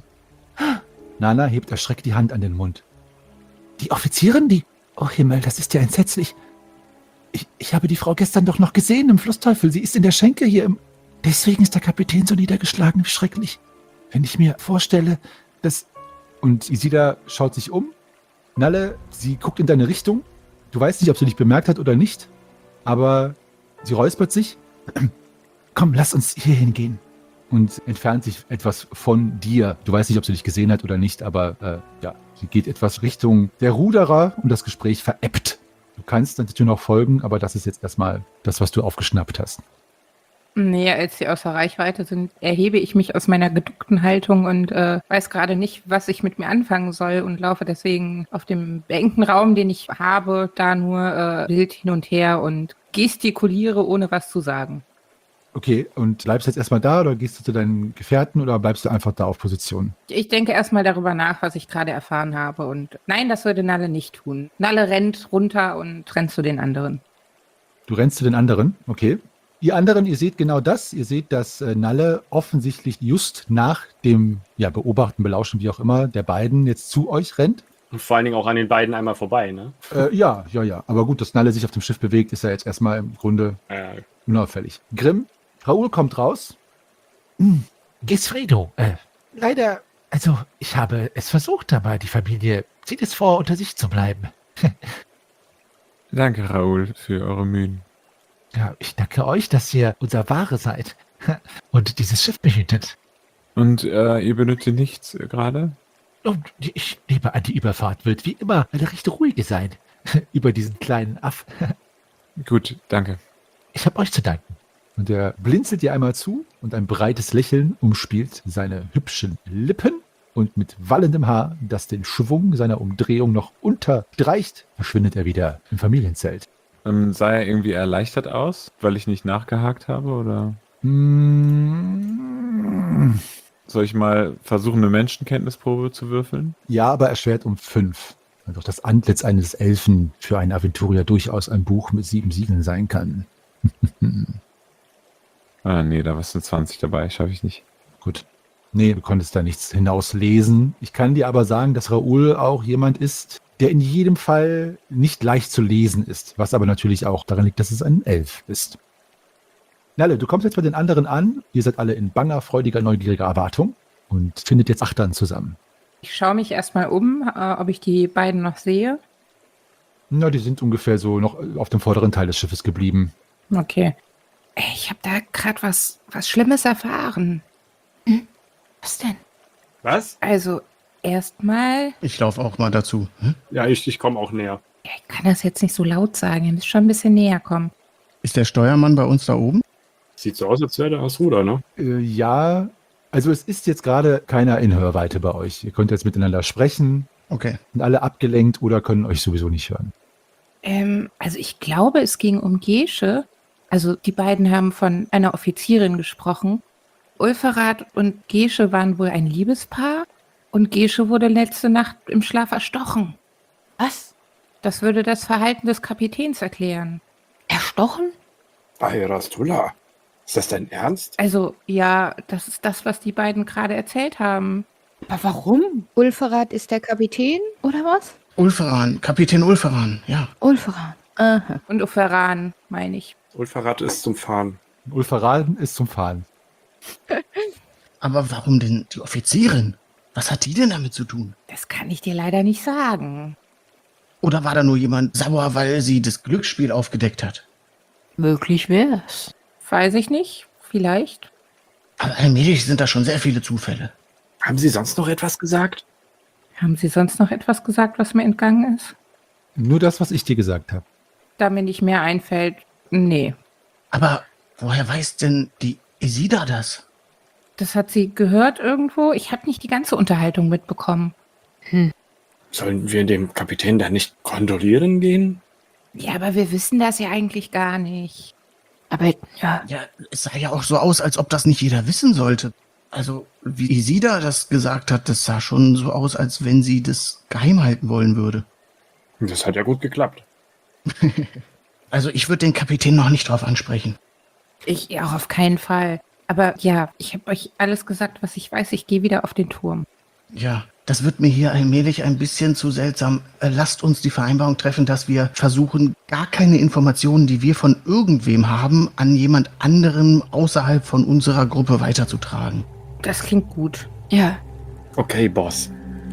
Nana hebt erschreckt die Hand an den Mund. Die Offizierin, die... Oh Himmel, das ist ja entsetzlich. Ich, ich habe die Frau gestern doch noch gesehen im Flussteufel. Sie ist in der Schenke hier im... Deswegen ist der Kapitän so niedergeschlagen, wie schrecklich. Wenn ich mir vorstelle, dass... Und Isida schaut sich um. Nalle, sie guckt in deine Richtung. Du weißt nicht, ob sie dich bemerkt hat oder nicht, aber sie räuspert sich. Komm, lass uns hier hingehen. Und entfernt sich etwas von dir. Du weißt nicht, ob sie dich gesehen hat oder nicht, aber äh, ja, sie geht etwas Richtung der Ruderer und das Gespräch veräppt. Du kannst natürlich noch folgen, aber das ist jetzt erstmal das, was du aufgeschnappt hast. Nee, als sie außer Reichweite sind, erhebe ich mich aus meiner geduckten Haltung und äh, weiß gerade nicht, was ich mit mir anfangen soll und laufe deswegen auf dem beengten Raum, den ich habe, da nur äh, wild hin und her und gestikuliere, ohne was zu sagen. Okay, und bleibst du jetzt erstmal da oder gehst du zu deinen Gefährten oder bleibst du einfach da auf Position? Ich denke erstmal darüber nach, was ich gerade erfahren habe und nein, das würde Nalle nicht tun. Nalle rennt runter und rennt zu den anderen. Du rennst zu den anderen, okay. Ihr anderen, ihr seht genau das. Ihr seht, dass äh, Nalle offensichtlich just nach dem ja, Beobachten, Belauschen, wie auch immer, der beiden jetzt zu euch rennt. Und vor allen Dingen auch an den beiden einmal vorbei, ne? Äh, ja, ja, ja. Aber gut, dass Nalle sich auf dem Schiff bewegt, ist ja jetzt erstmal im Grunde Ja, unauffällig. Grimm, Raoul kommt raus. Hm, Gesfredo, äh, leider Also, ich habe es versucht, aber die Familie zieht es vor, unter sich zu bleiben. Danke, Raoul, für eure Mühen. Ja, ich danke euch, dass ihr unser Ware seid und dieses Schiff behütet. Und äh, ihr benötigt nichts äh, gerade? Und ich nehme an, die Überfahrt wird wie immer eine recht ruhige sein. Über diesen kleinen Aff. Gut, danke. Ich habe euch zu danken. Und er blinzelt dir einmal zu und ein breites Lächeln umspielt seine hübschen Lippen. Und mit wallendem Haar, das den Schwung seiner Umdrehung noch unterstreicht, verschwindet er wieder im Familienzelt. Ähm, sah er irgendwie erleichtert aus, weil ich nicht nachgehakt habe, oder? Mm, Soll ich mal versuchen, eine Menschenkenntnisprobe zu würfeln? ja, aber erschwert um fünf. Weil doch das Antlitz eines Elfen für einen Aventurier durchaus ein Buch mit sieben Siegeln sein kann. Ah, nee, da war es eine zwanzig dabei, schaffe ich nicht. Gut. Nee, du konntest da nichts hinauslesen. Ich kann dir aber sagen, dass Raoul auch jemand ist, der in jedem Fall nicht leicht zu lesen ist. Was aber natürlich auch daran liegt, dass es ein Elf ist. Nalle, du kommst jetzt bei den anderen an. Ihr seid alle in banger, freudiger, neugieriger Erwartung und findet jetzt Achtern zusammen. Ich schaue mich erstmal um, äh, ob ich die beiden noch sehe. Na, die sind ungefähr so noch auf dem vorderen Teil des Schiffes geblieben. Okay. Ey, ich habe da gerade was, was Schlimmes erfahren. Hm? Was denn? Was? Also, erstmal, Ich laufe auch mal dazu. Hm? Ja, ich, ich komme auch näher. ja, ich kann das jetzt nicht so laut sagen, ihr müsst schon ein bisschen näher kommen. Ist der Steuermann bei uns da oben? Sieht so aus, als wäre der aus Ruder, ne? Äh, ja, also es ist jetzt gerade keiner in Hörweite bei euch. Ihr könnt jetzt miteinander sprechen, Okay. sind alle abgelenkt oder können euch sowieso nicht hören. Ähm, also ich glaube, es ging um Gesche. Also die beiden haben von einer Offizierin gesprochen. Ulferat und Gesche waren wohl ein Liebespaar und Gesche wurde letzte Nacht im Schlaf erstochen. Was? Das würde das Verhalten des Kapitäns erklären. Erstochen? Ayrastullah. Ist das dein Ernst? Also ja, das ist das, was die beiden gerade erzählt haben. Aber warum? Ulferat ist der Kapitän, oder was? Ulferan, Kapitän Ulferan, ja. Ulferat. Aha. Und Uferan, meine ich. Ulfarat ist zum Fahren. Ulferaden ist zum Fahren. Aber warum denn die Offizierin? Was hat die denn damit zu tun? Das kann ich dir leider nicht sagen. Oder war da nur jemand sauer, weil sie das Glücksspiel aufgedeckt hat? Möglich wär's. Weiß ich nicht. Vielleicht. Aber allmählich sind da schon sehr viele Zufälle. Haben Sie sonst noch etwas gesagt? Haben Sie sonst noch etwas gesagt, was mir entgangen ist? Nur das, was ich dir gesagt habe. Da mir nicht mehr einfällt, nee. Aber woher weiß denn die Isida das? Das hat sie gehört irgendwo. Ich habe nicht die ganze Unterhaltung mitbekommen. Sollen wir dem Kapitän da nicht kondolieren gehen? Ja, aber wir wissen das ja eigentlich gar nicht. Aber ja, Ja, es sah ja auch so aus, als ob das nicht jeder wissen sollte. Also, wie Isida das gesagt hat, das sah schon so aus, als wenn sie das geheim halten wollen würde. Das hat ja gut geklappt. Also, ich würde den Kapitän noch nicht drauf ansprechen. Ich auch auf keinen Fall. Aber ja, ich habe euch alles gesagt, was ich weiß. Ich gehe wieder auf den Turm. Ja, das wird mir hier allmählich ein bisschen zu seltsam. Äh, lasst uns die Vereinbarung treffen, dass wir versuchen, gar keine Informationen, die wir von irgendwem haben, an jemand anderem außerhalb von unserer Gruppe weiterzutragen. Das klingt gut. ja. Okay, Boss.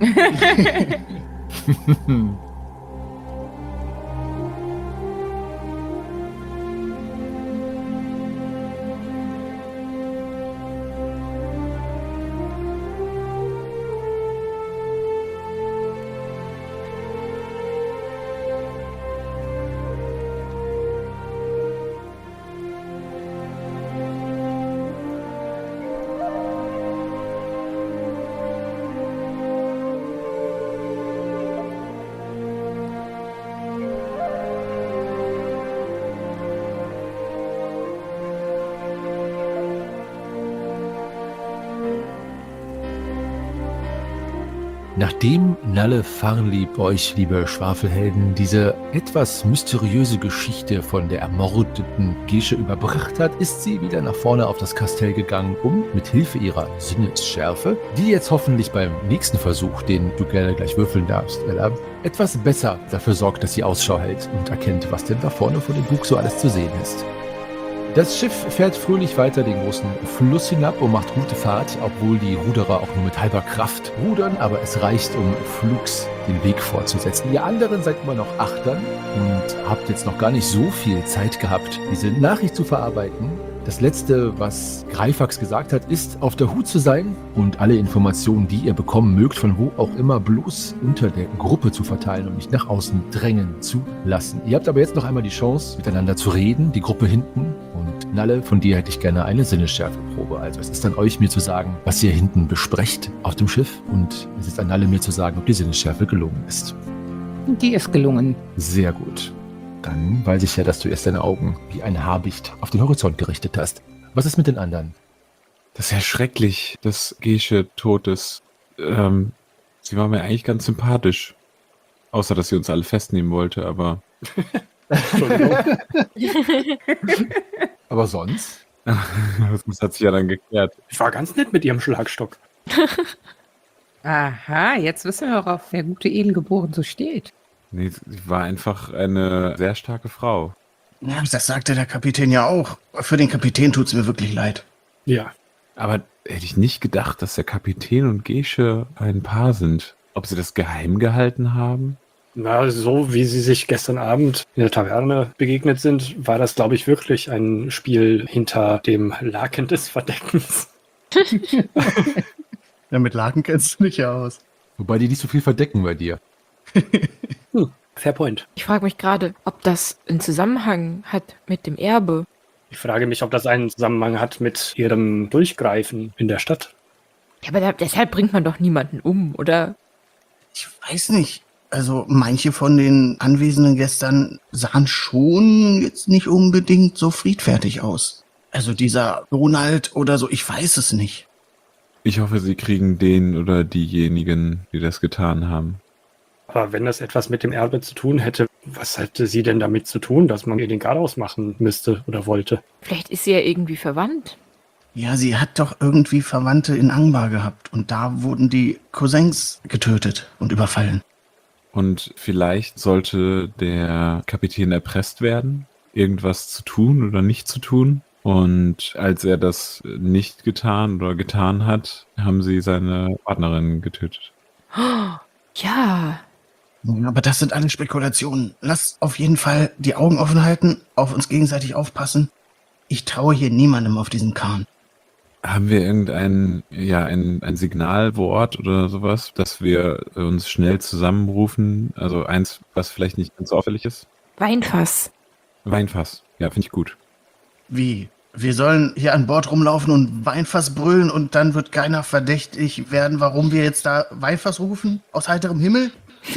Nachdem Nalle Farnlieb euch, liebe Schwafelhelden, diese etwas mysteriöse Geschichte von der ermordeten Gesche überbracht hat, ist sie wieder nach vorne auf das Kastell gegangen, um mit Hilfe ihrer Sinnesschärfe, die jetzt hoffentlich beim nächsten Versuch, den du gerne gleich würfeln darfst, Ella, etwas besser dafür sorgt, dass sie Ausschau hält und erkennt, was denn da vorne vor dem Bug so alles zu sehen ist. Das Schiff fährt fröhlich weiter den großen Fluss hinab und macht gute Fahrt, obwohl die Ruderer auch nur mit halber Kraft rudern, aber es reicht, um flugs den Weg fortzusetzen. Ihr anderen seid immer noch Achtern und habt jetzt noch gar nicht so viel Zeit gehabt, diese Nachricht zu verarbeiten. Das Letzte, was Greifax gesagt hat, ist, auf der Hut zu sein und alle Informationen, die ihr bekommen mögt, von wo auch immer, bloß unter der Gruppe zu verteilen und nicht nach außen drängen zu lassen. Ihr habt aber jetzt noch einmal die Chance, miteinander zu reden, die Gruppe hinten. Und Nalle, von dir hätte ich gerne eine Sinnesschärfeprobe. Also es ist an euch, mir zu sagen, was ihr hinten besprecht auf dem Schiff. Und es ist an Nalle, mir zu sagen, ob die Sinnesschärfe gelungen ist. Die ist gelungen. Sehr gut. Dann weiß ich ja, dass du erst deine Augen wie ein Habicht auf den Horizont gerichtet hast. Was ist mit den anderen? Das ist ja schrecklich, dass Gesche tot ist. Ähm, sie war mir eigentlich ganz sympathisch. Außer, dass sie uns alle festnehmen wollte, aber... Entschuldigung. Aber sonst? Das hat sich ja dann geklärt. Ich war ganz nett mit ihrem Schlagstock. Aha, jetzt wissen wir, worauf der gute Edelgeboren so steht. Nee, sie war einfach eine sehr starke Frau. Ja, das sagte der Kapitän ja auch. Für den Kapitän tut es mir wirklich leid. Ja. Aber hätte ich nicht gedacht, dass der Kapitän und Gesche ein Paar sind. Ob sie das geheim gehalten haben? Na, so wie sie sich gestern Abend in der Taverne begegnet sind, war das, glaube ich, wirklich ein Spiel hinter dem Laken des Verdeckens. Ja, mit Laken kennst du dich ja aus. Wobei die nicht so viel verdecken bei dir. Hm, fair point. Ich frage mich gerade, ob das einen Zusammenhang hat mit dem Erbe. Ich frage mich, ob das einen Zusammenhang hat mit ihrem Durchgreifen in der Stadt. Ja, aber da, deshalb bringt man doch niemanden um, oder? Ich weiß nicht. Also manche von den Anwesenden gestern sahen schon jetzt nicht unbedingt so friedfertig aus. Also dieser Ronald oder so, ich weiß es nicht. Ich hoffe, sie kriegen den oder diejenigen, die das getan haben. Aber wenn das etwas mit dem Erbe zu tun hätte, was hätte sie denn damit zu tun, dass man ihr den Garaus machen müsste oder wollte? Vielleicht ist sie ja irgendwie verwandt. Ja, sie hat doch irgendwie Verwandte in Angbar gehabt und da wurden die Cousins getötet und überfallen. Und vielleicht sollte der Kapitän erpresst werden, irgendwas zu tun oder nicht zu tun. Und als er das nicht getan oder getan hat, haben sie seine Partnerin getötet. Ja. Aber das sind alles Spekulationen. Lass auf jeden Fall die Augen offen halten, auf uns gegenseitig aufpassen. Ich traue hier niemandem auf diesem Kahn. Haben wir irgendein, ja, ein, ein Signalwort oder sowas, dass wir uns schnell zusammenrufen? Also eins, was vielleicht nicht ganz so auffällig ist? Weinfass. Weinfass. Ja, finde ich gut. Wie? Wir sollen hier an Bord rumlaufen und Weinfass brüllen und dann wird keiner verdächtig werden, warum wir jetzt da Weinfass rufen? Aus heiterem Himmel?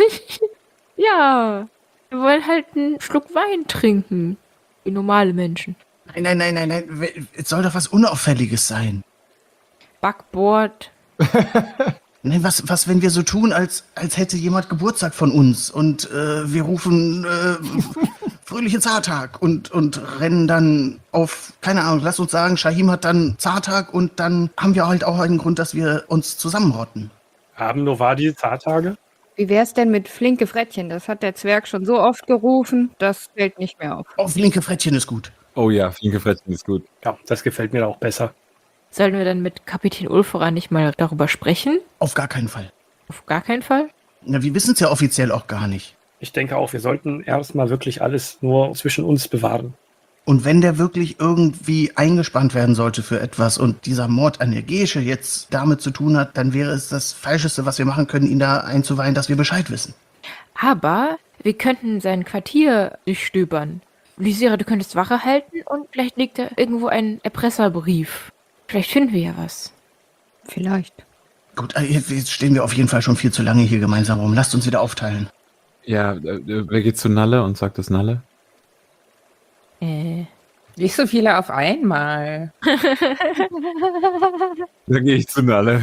Ja. Wir wollen halt einen Schluck Wein trinken. Wie normale Menschen. Nein, nein, nein, nein, nein. Es soll doch was Unauffälliges sein. Backboard. Nein, was, was, wenn wir so tun, als, als hätte jemand Geburtstag von uns und äh, wir rufen äh, fröhlichen Zartag und, und rennen dann auf, keine Ahnung, lass uns sagen, Shahim hat dann Zartag und dann haben wir halt auch einen Grund, dass wir uns zusammenrotten. Haben Novadi Zartage? Wie wär's denn mit flinke Frettchen? Das hat der Zwerg schon so oft gerufen, das fällt nicht mehr auf. Auf linke Frettchen ist gut. Oh ja, flinke Frettchen ist gut. Ja, das gefällt mir auch besser. Sollen wir dann mit Kapitän Ulfera nicht mal darüber sprechen? Auf gar keinen Fall. Auf gar keinen Fall? Na, wir wissen es ja offiziell auch gar nicht. Ich denke auch, wir sollten erstmal wirklich alles nur zwischen uns bewahren. Und wenn der wirklich irgendwie eingespannt werden sollte für etwas und dieser Mord an der Gesche jetzt damit zu tun hat, dann wäre es das Falscheste, was wir machen können, ihn da einzuweihen, dass wir Bescheid wissen. Aber wir könnten sein Quartier durchstöbern. Lysira, du könntest Wache halten und vielleicht liegt da irgendwo ein Erpresserbrief. Vielleicht finden wir ja was. Vielleicht. Gut, jetzt stehen wir auf jeden Fall schon viel zu lange hier gemeinsam rum. Lasst uns wieder aufteilen. Ja, äh, wer geht zu Nalle und sagt das Nalle? Äh. Nicht so viele auf einmal. Dann gehe ich zu Nalle.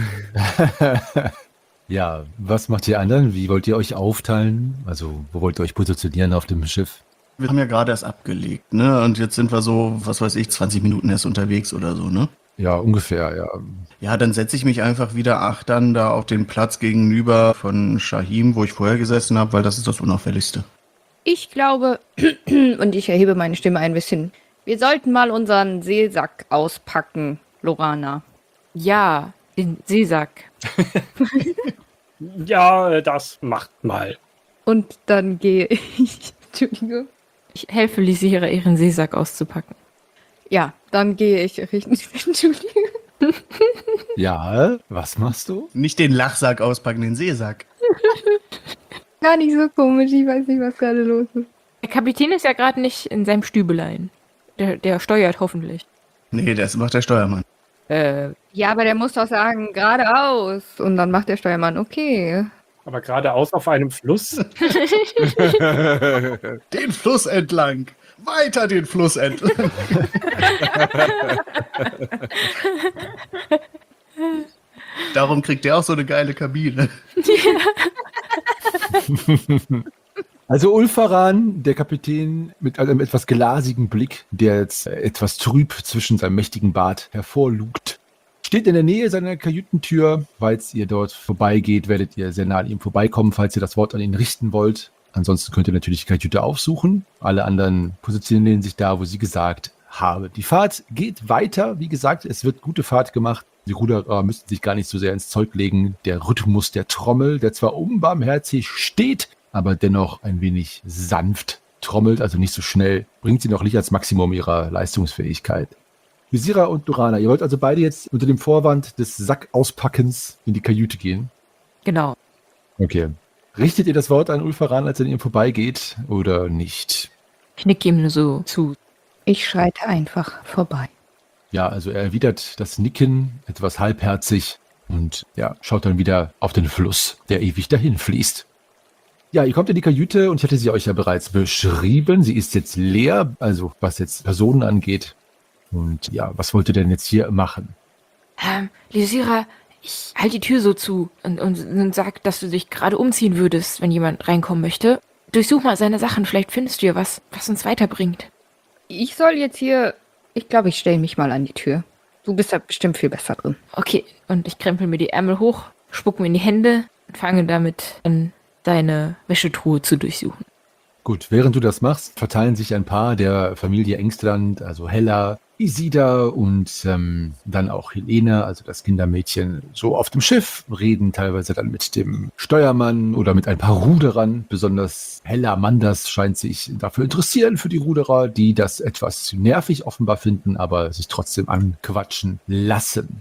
Ja, was macht ihr anderen? Wie wollt ihr euch aufteilen? Also, wo wollt ihr euch positionieren auf dem Schiff? Wir haben ja gerade erst abgelegt, ne? Und jetzt sind wir so, was weiß ich, zwanzig Minuten erst unterwegs oder so, ne? Ja, ungefähr, ja. Ja, dann setze ich mich einfach wieder achtern da auf den Platz gegenüber von Shahim, wo ich vorher gesessen habe, weil das ist das Unauffälligste. Ich glaube, und ich erhebe meine Stimme ein bisschen, Wir sollten mal unseren Seesack auspacken, Lorana. Ja, den Seesack. Ja, das macht mal. Und dann gehe ich. Entschuldigung. Ich helfe Lysira, ihren Seesack auszupacken. Ja, dann gehe ich Richtung. Entschuldigung. Ja, was machst du? Nicht den Lachsack auspacken, den Seesack. Gar nicht so komisch, ich weiß nicht, was gerade los ist. Der Kapitän ist ja gerade nicht in seinem Stübelein. Der, der steuert hoffentlich. Nee, das macht der Steuermann. Äh, Ja, aber der muss doch sagen, geradeaus. Und dann macht der Steuermann, okay. Aber geradeaus auf einem Fluss. Den Fluss entlang. Weiter den Fluss entlang. Darum kriegt der auch so eine geile Kabine. Also Ulfaran, der Kapitän mit einem etwas glasigen Blick, der jetzt etwas trüb zwischen seinem mächtigen Bart hervorlugt, steht in der Nähe seiner Kajütentür. Falls ihr dort vorbeigeht, werdet ihr sehr nah an ihm vorbeikommen, falls ihr das Wort an ihn richten wollt. Ansonsten könnt ihr natürlich die Kajüte aufsuchen. Alle anderen positionieren sich da, wo sie gesagt haben. Die Fahrt geht weiter. Wie gesagt, es wird gute Fahrt gemacht. Die Ruderer müssten sich gar nicht so sehr ins Zeug legen. Der Rhythmus der Trommel, der zwar unbarmherzig steht, aber dennoch ein wenig sanft trommelt, also nicht so schnell, bringt sie noch nicht als Maximum ihrer Leistungsfähigkeit. Lysira und Lorana, ihr wollt also beide jetzt unter dem Vorwand des Sackauspackens in die Kajüte gehen? genau. Okay. Richtet ihr das Wort an Ulfaran, als er an ihm vorbeigeht, oder nicht? Ich nicke ihm nur so zu. Ich schreite einfach vorbei. Ja, also er erwidert das Nicken etwas halbherzig und ja, schaut dann wieder auf den Fluss, der ewig dahin fließt. Ja, ihr kommt in die Kajüte und ich hatte sie euch ja bereits beschrieben. Sie ist jetzt leer, also was jetzt Personen angeht. Und ja, was wollt ihr denn jetzt hier machen? Ähm, Lysira, ich halte die Tür so zu und, und, und sag, dass du dich gerade umziehen würdest, wenn jemand reinkommen möchte. Durchsuch mal seine Sachen, vielleicht findest du ja was, was uns weiterbringt. Ich soll jetzt hier. Ich glaube, ich stelle mich mal an die Tür. Du bist da bestimmt viel besser drin. Okay, und ich krempel mir die Ärmel hoch, spuck mir in die Hände und fange damit an, deine Wäschetruhe zu durchsuchen. Gut, während du das machst, verteilen sich ein paar der Familie Engstrand, also Hella, Isida und ähm, dann auch Helene, also das Kindermädchen, so auf dem Schiff, reden teilweise dann mit dem Steuermann oder mit ein paar Ruderern. Besonders Hella Manders scheint sich dafür interessieren, für die Ruderer, die das etwas nervig offenbar finden, aber sich trotzdem anquatschen lassen.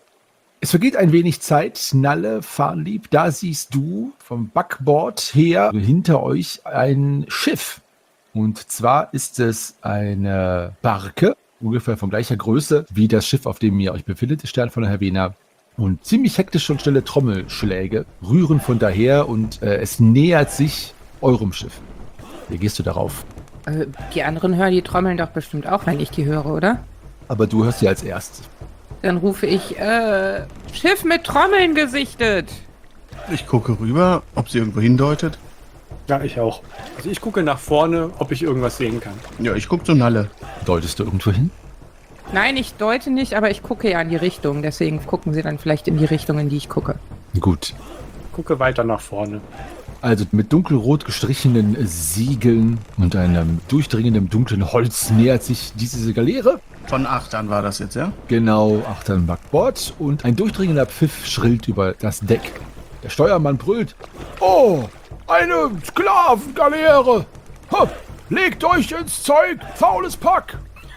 Es vergeht ein wenig Zeit. Nalle, Fahnlieb, da siehst du vom Backbord her hinter euch ein Schiff. Und zwar ist es eine Barke, ungefähr von gleicher Größe wie das Schiff, auf dem ihr euch befindet, Stern von der Havena. Und ziemlich hektische und schnelle Trommelschläge rühren von daher und äh, es nähert sich eurem Schiff. Wie gehst du darauf? Äh, die anderen hören die Trommeln doch bestimmt auch, wenn ich die höre, oder? Aber du hörst sie als erstes. Dann rufe ich, äh, Schiff mit Trommeln gesichtet. Ich gucke rüber, ob sie irgendwo hindeutet. Ja, ich auch. Also ich gucke nach vorne, ob ich irgendwas sehen kann. Ja, ich gucke zu Nalle. Deutest du irgendwo hin? Nein, ich deute nicht, aber ich gucke ja in die Richtung. Deswegen gucken sie dann vielleicht in die Richtung, in die ich gucke. Gut. Gucke weiter nach vorne. Also mit dunkelrot gestrichenen Segeln und einem durchdringenden dunklen Holz nähert sich diese Galeere. Von Achtern war das jetzt, ja? Genau, achtern Backbord und ein durchdringender Pfiff schrillt über das Deck. Der Steuermann brüllt: Oh, eine Sklavengaleere! Ha, legt euch ins Zeug, faules Pack!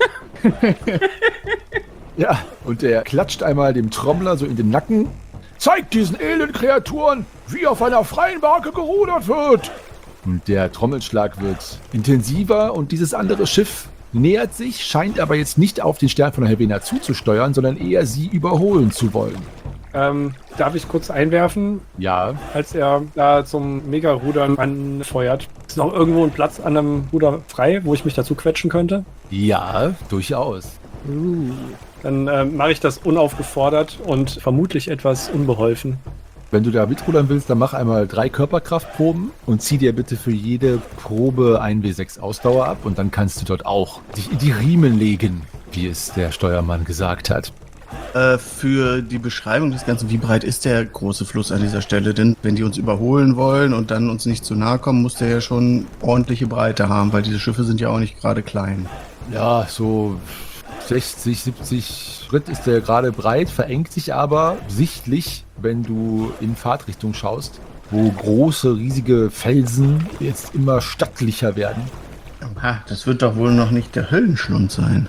Ja, und er klatscht einmal dem Trommler so in den Nacken. Zeigt diesen elenden Kreaturen, wie auf einer freien Barke gerudert wird! Und der Trommelschlag wird intensiver und dieses andere Schiff nähert sich, scheint aber jetzt nicht auf den Stern von der Havena zuzusteuern, sondern eher sie überholen zu wollen. Ähm, darf ich kurz einwerfen, Ja, als er da zum Mega-Rudern anfeuert? Ist noch irgendwo ein Platz an einem Ruder frei, wo ich mich dazu quetschen könnte? ja, durchaus. Uh. Dann äh, mache ich das unaufgefordert und vermutlich etwas unbeholfen. Wenn du da mitrudern willst, dann mach einmal drei Körperkraftproben und zieh dir bitte für jede Probe ein W sechs Ausdauer ab und dann kannst du dort auch dich in die Riemen legen, wie es der Steuermann gesagt hat. Äh, für die Beschreibung des Ganzen, wie breit ist der große Fluss an dieser Stelle? Denn wenn die uns überholen wollen und dann uns nicht zu nahe kommen, muss der ja schon ordentliche Breite haben, weil diese Schiffe sind ja auch nicht gerade klein. Ja, so sechzig, siebzig Schritt ist der gerade breit, verengt sich aber sichtlich, wenn du in Fahrtrichtung schaust, wo große, riesige Felsen jetzt immer stattlicher werden. Aha, das wird doch wohl noch nicht der Höllenschlund sein.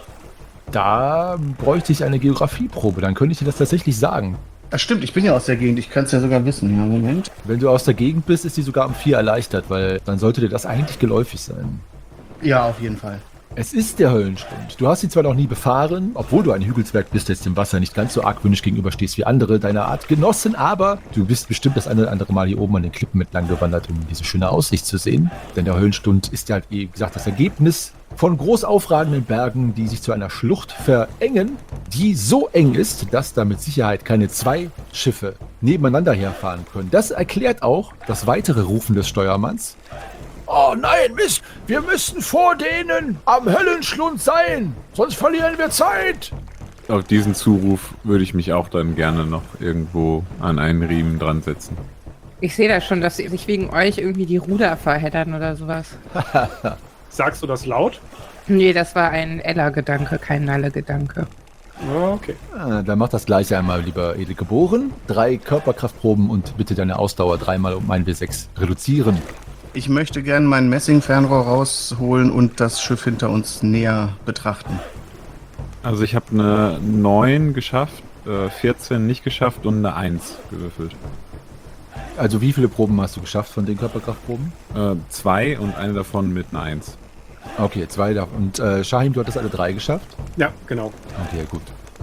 Da bräuchte ich eine Geografieprobe, dann könnte ich dir das tatsächlich sagen. Das stimmt, ich bin ja aus der Gegend, ich kann es ja sogar wissen. Ja, Moment. Wenn du aus der Gegend bist, ist sie sogar um vier erleichtert, weil dann sollte dir das eigentlich geläufig sein. Ja, auf jeden Fall. Es ist der Höllenstund. Du hast sie zwar noch nie befahren, obwohl du ein Hügelsberg bist, jetzt dem Wasser nicht ganz so argwöhnisch gegenüberstehst wie andere deiner Art Genossen, aber du bist bestimmt das eine oder andere Mal hier oben an den Klippen entlang gewandert, um diese schöne Aussicht zu sehen. Denn der Höllenstund ist ja, wie gesagt, das Ergebnis von groß aufragenden Bergen, die sich zu einer Schlucht verengen, die so eng ist, dass da mit Sicherheit keine zwei Schiffe nebeneinander herfahren können. Das erklärt auch das weitere Rufen des Steuermanns. Oh nein, Mist, wir müssen vor denen am Höllenschlund sein, sonst verlieren wir Zeit. Auf diesen Zuruf würde ich mich auch dann gerne noch irgendwo an einen Riemen dran setzen. Ich sehe da schon, dass sich wegen euch irgendwie die Ruder verheddern oder sowas. Sagst du das laut? Nee, das war ein Ella-Gedanke, kein Nalle-Gedanke. Oh, okay. Ah, dann mach das gleiche einmal, lieber Edelgeboren. Drei Körperkraftproben und bitte deine Ausdauer dreimal um ein W sechs reduzieren. Ich möchte gerne mein Messingfernrohr rausholen und das Schiff hinter uns näher betrachten. Also ich habe eine neun geschafft, äh, vierzehn nicht geschafft und eine eins gewürfelt. Also wie viele Proben hast du geschafft von den Körperkraftproben? Äh, zwei und eine davon mit einer eins. Okay, zwei davon. Und äh, Shahim, du hattest alle drei geschafft? Ja, genau. Okay, gut.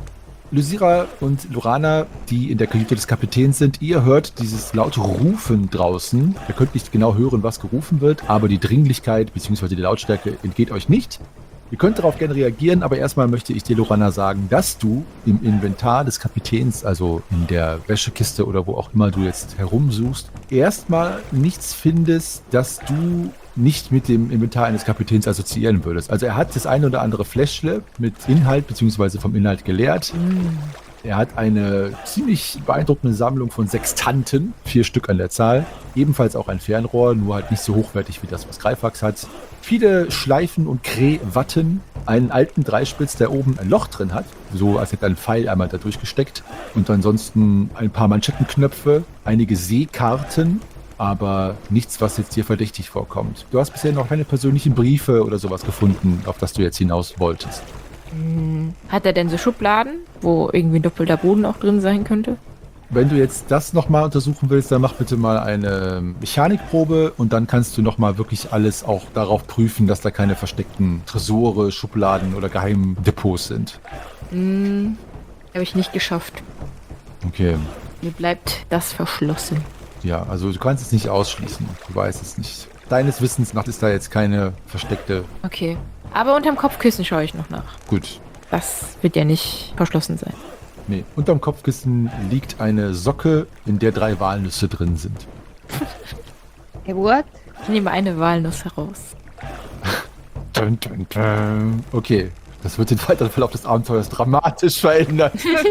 Lysira und Lorana, die in der Kajüte des Kapitäns sind, ihr hört dieses laute Rufen draußen. Ihr könnt nicht genau hören, was gerufen wird, aber die Dringlichkeit bzw. die Lautstärke entgeht euch nicht. Ihr könnt darauf gerne reagieren, aber erstmal möchte ich dir, Lorana, sagen, dass du im Inventar des Kapitäns, also in der Wäschekiste oder wo auch immer du jetzt herumsuchst, erstmal nichts findest, das du nicht mit dem Inventar eines Kapitäns assoziieren würdest. Also er hat das eine oder andere Fläschle mit Inhalt bzw. vom Inhalt geleert. Mm. Er hat eine ziemlich beeindruckende Sammlung von Sextanten, vier Stück an der Zahl. Ebenfalls auch ein Fernrohr, nur halt nicht so hochwertig wie das, was Greifax hat. Viele Schleifen und Krewatten, einen alten Dreispitz, der oben ein Loch drin hat, so als hätte ein Pfeil einmal da durchgesteckt. Und ansonsten ein paar Manschettenknöpfe, einige Seekarten, aber nichts, was jetzt hier verdächtig vorkommt. Du hast bisher noch keine persönlichen Briefe oder sowas gefunden, auf das du jetzt hinaus wolltest. Hat er denn so Schubladen, wo irgendwie ein doppelter Boden auch drin sein könnte? Wenn du jetzt das nochmal untersuchen willst, dann mach bitte mal eine Mechanikprobe und dann kannst du nochmal wirklich alles auch darauf prüfen, dass da keine versteckten Tresore, Schubladen oder Geheimdepots sind. Hm, habe ich nicht geschafft. Okay. Mir bleibt das verschlossen. Ja, also du kannst es nicht ausschließen. Du weißt es nicht. Deines Wissens nach ist da jetzt keine versteckte... Okay. Aber unterm Kopfkissen schaue ich noch nach. Gut. Das wird ja nicht verschlossen sein. Nee, unterm Kopfkissen liegt eine Socke, in der drei Walnüsse drin sind. Hey, what? Ich nehme eine Walnuss heraus. Dun, dun, dun. Okay, das wird den weiteren Verlauf des Abenteuers dramatisch verändern.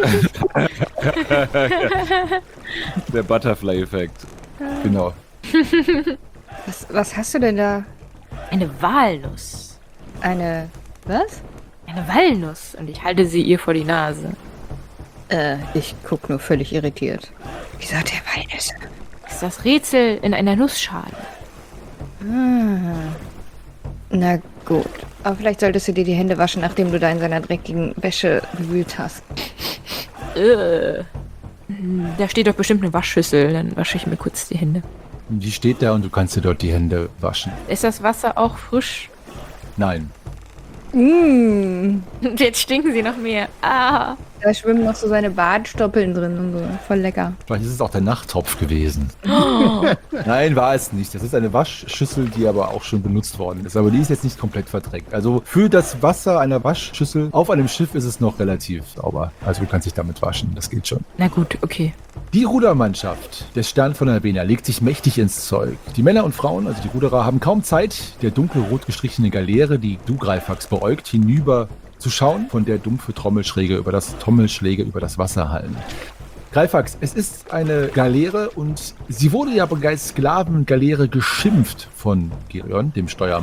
Der Butterfly-Effekt. Genau. Was, was hast du denn da? Eine Walnuss. Eine... Was? Eine Walnuss. Und ich halte sie ihr vor die Nase. Äh, ich guck nur völlig irritiert. Wieso hat der Walnüsse? Das ist das Rätsel in einer Nussschale. Ah. Na gut. Aber vielleicht solltest du dir die Hände waschen, nachdem du da in seiner dreckigen Wäsche gewühlt hast. Äh. Da steht doch bestimmt eine Waschschüssel. Dann wasche ich mir kurz die Hände. Die steht da und du kannst dir dort die Hände waschen. Ist das Wasser auch frisch? Nein. Mmh. Jetzt stinken sie noch mehr. Ah. Da schwimmen noch so seine Badstoppeln drin und so. Voll lecker. Vielleicht ist es auch der Nachttopf gewesen. Oh. Nein, war es nicht. Das ist eine Waschschüssel, die aber auch schon benutzt worden ist. Aber die ist jetzt nicht komplett verdreckt. Also für das Wasser einer Waschschüssel auf einem Schiff ist es noch relativ sauber. Also du kannst dich damit waschen. Das geht schon. Na gut, okay. Die Rudermannschaft des Stern von Albena legt sich mächtig ins Zeug. Die Männer und Frauen, also die Ruderer, haben kaum Zeit, der dunkelrot gestrichene Galeere, die du Greifax beäugt, hinüber zu schauen, von der dumpfe Trommelschläge über das Trommelschläge über das Wasser hallen. Greifax, es ist eine Galeere und sie wurde ja bereits Sklavengaleere geschimpft von Gerion, dem Steuermann.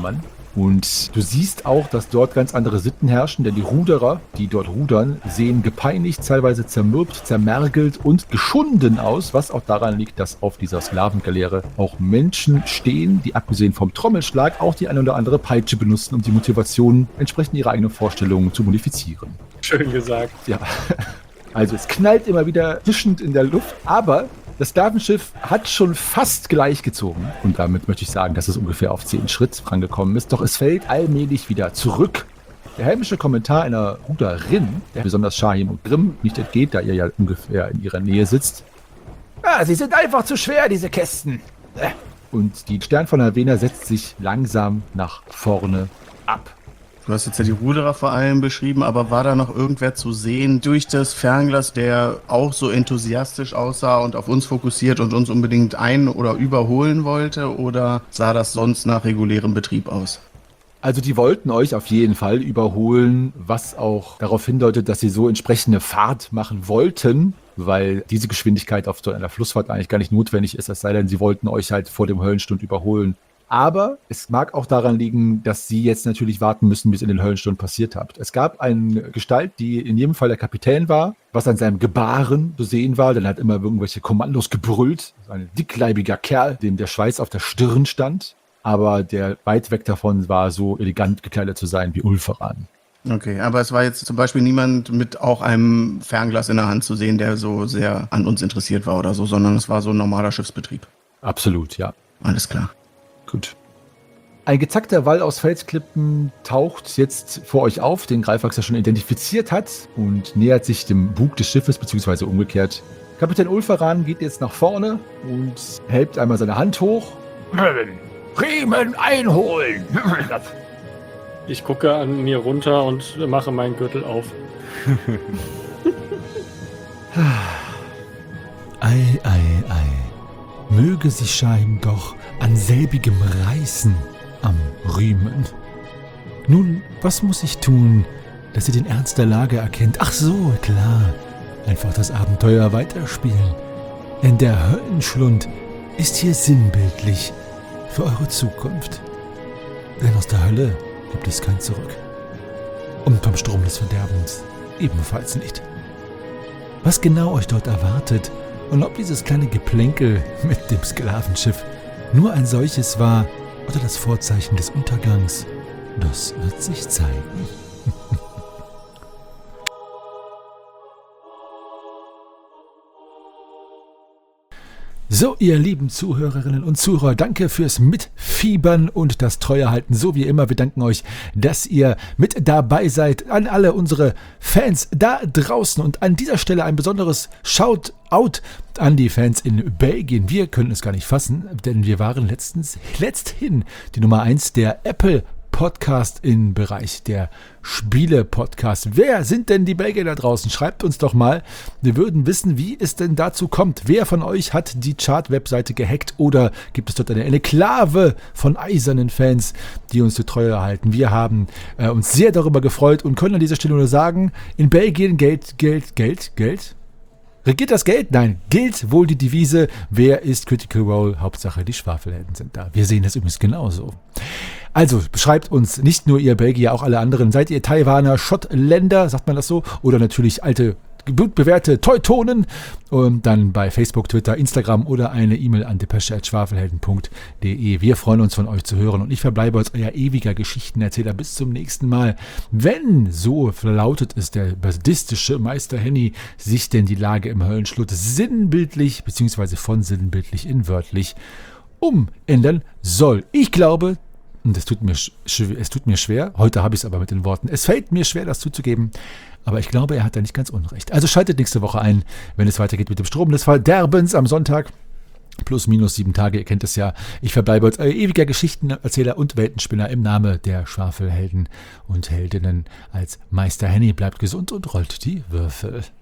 Und du siehst auch, dass dort ganz andere Sitten herrschen, denn die Ruderer, die dort rudern, sehen gepeinigt, teilweise zermürbt, zermergelt und geschunden aus, was auch daran liegt, dass auf dieser Sklavengaleere auch Menschen stehen, die abgesehen vom Trommelschlag auch die eine oder andere Peitsche benutzen, um die Motivation entsprechend ihrer eigenen Vorstellungen zu modifizieren. Schön gesagt. Ja, also es knallt immer wieder zischend in der Luft, aber das Sklavenschiff hat schon fast gleichgezogen. Und damit möchte ich sagen, dass es ungefähr auf zehn Schritt rangekommen ist. Doch es fällt allmählich wieder zurück. Der hämische Kommentar einer Ruderin, der besonders Shahim und Grimm nicht entgeht, da ihr ja ungefähr in ihrer Nähe sitzt. Ah, sie sind einfach zu schwer, diese Kästen. Und die Stern von Havena setzt sich langsam nach vorne ab. Du hast jetzt ja die Ruderer vor allem beschrieben, aber war da noch irgendwer zu sehen durch das Fernglas, der auch so enthusiastisch aussah und auf uns fokussiert und uns unbedingt ein- oder überholen wollte? Oder sah das sonst nach regulärem Betrieb aus? Also die wollten euch auf jeden Fall überholen, was auch darauf hindeutet, dass sie so entsprechende Fahrt machen wollten, weil diese Geschwindigkeit auf so einer Flussfahrt eigentlich gar nicht notwendig ist, es sei denn, sie wollten euch halt vor dem Höllenstund überholen. Aber es mag auch daran liegen, dass sie jetzt natürlich warten müssen, bis in den Höllenstunden passiert habt. Es gab eine Gestalt, die in jedem Fall der Kapitän war, was an seinem Gebaren zu sehen war. Dann hat immer irgendwelche Kommandos gebrüllt. Ein dickleibiger Kerl, dem der Schweiß auf der Stirn stand. Aber der weit weg davon war, so elegant gekleidet zu sein wie Ulferan. Okay, aber es war jetzt zum Beispiel niemand mit auch einem Fernglas in der Hand zu sehen, der so sehr an uns interessiert war oder so, sondern es war so ein normaler Schiffsbetrieb. Absolut, ja. Alles klar. Gut. Ein gezackter Wall aus Felsklippen taucht jetzt vor euch auf, den Greifax ja schon identifiziert hat und nähert sich dem Bug des Schiffes, beziehungsweise umgekehrt. Kapitän Ulferan geht jetzt nach vorne und hält einmal seine Hand hoch. Riemen einholen! Ich gucke an mir runter und mache meinen Gürtel auf. Ei, ei, ei. Möge sich Shahim doch an selbigem reißen am Riemen. Nun, was muss ich tun, dass ihr den Ernst der Lage erkennt? Ach so, klar. Einfach das Abenteuer weiterspielen. Denn der Höllenschlund ist hier sinnbildlich für eure Zukunft. Denn aus der Hölle gibt es kein Zurück. Und vom Strom des Verderbens ebenfalls nicht. Was genau euch dort erwartet und ob dieses kleine Geplänkel mit dem Sklavenschiff nur ein solches war oder das Vorzeichen des Untergangs, das wird sich zeigen. So, ihr lieben Zuhörerinnen und Zuhörer, danke fürs Mitfiebern und das Treuehalten. So wie immer, wir danken euch, dass ihr mit dabei seid. An alle unsere Fans da draußen und an dieser Stelle ein besonderes Shoutout an die Fans in Belgien. Wir können es gar nicht fassen, denn wir waren letztens, letzthin die Nummer eins der Apple Podcast im Bereich der Spiele-Podcast. Wer sind denn die Belgier da draußen? Schreibt uns doch mal. Wir würden wissen, wie es denn dazu kommt. Wer von euch hat die Chart-Webseite gehackt oder gibt es dort eine Enklave von eisernen Fans, die uns die Treue halten? Wir haben äh, uns sehr darüber gefreut und können an dieser Stelle nur sagen, in Belgien Geld, Geld, Geld, Geld. Regiert das Geld? Nein, gilt wohl die Devise, wer ist Critical Role? Hauptsache die Schwafelhelden sind da. Wir sehen das übrigens genauso. Also, beschreibt uns, nicht nur ihr Belgier, auch alle anderen. Seid ihr Taiwaner, Schottländer, sagt man das so? Oder natürlich alte, bewährte Teutonen? Und dann bei Facebook, Twitter, Instagram oder eine E-Mail an depesche at schwafelhelden punkt de. Wir freuen uns, von euch zu hören. Und ich verbleibe als euer ewiger Geschichtenerzähler. Bis zum nächsten Mal. Wenn, so lautet es der sadistische Meister Henny, sich denn die Lage im Höllenschlund sinnbildlich, beziehungsweise von sinnbildlich in wörtlich, umändern soll. Ich glaube, und es tut mir, es tut mir schwer, heute habe ich es aber mit den Worten, es fällt mir schwer, das zuzugeben, aber ich glaube, er hat da nicht ganz unrecht. Also schaltet nächste Woche ein, wenn es weitergeht mit dem Strom des Verderbens am Sonntag. Plus, minus sieben Tage, ihr kennt es ja. Ich verbleibe als euer ewiger Geschichtenerzähler und Weltenspinner im Namen der Schwafelhelden und Heldinnen als Meister Henny. Bleibt gesund und rollt die Würfel.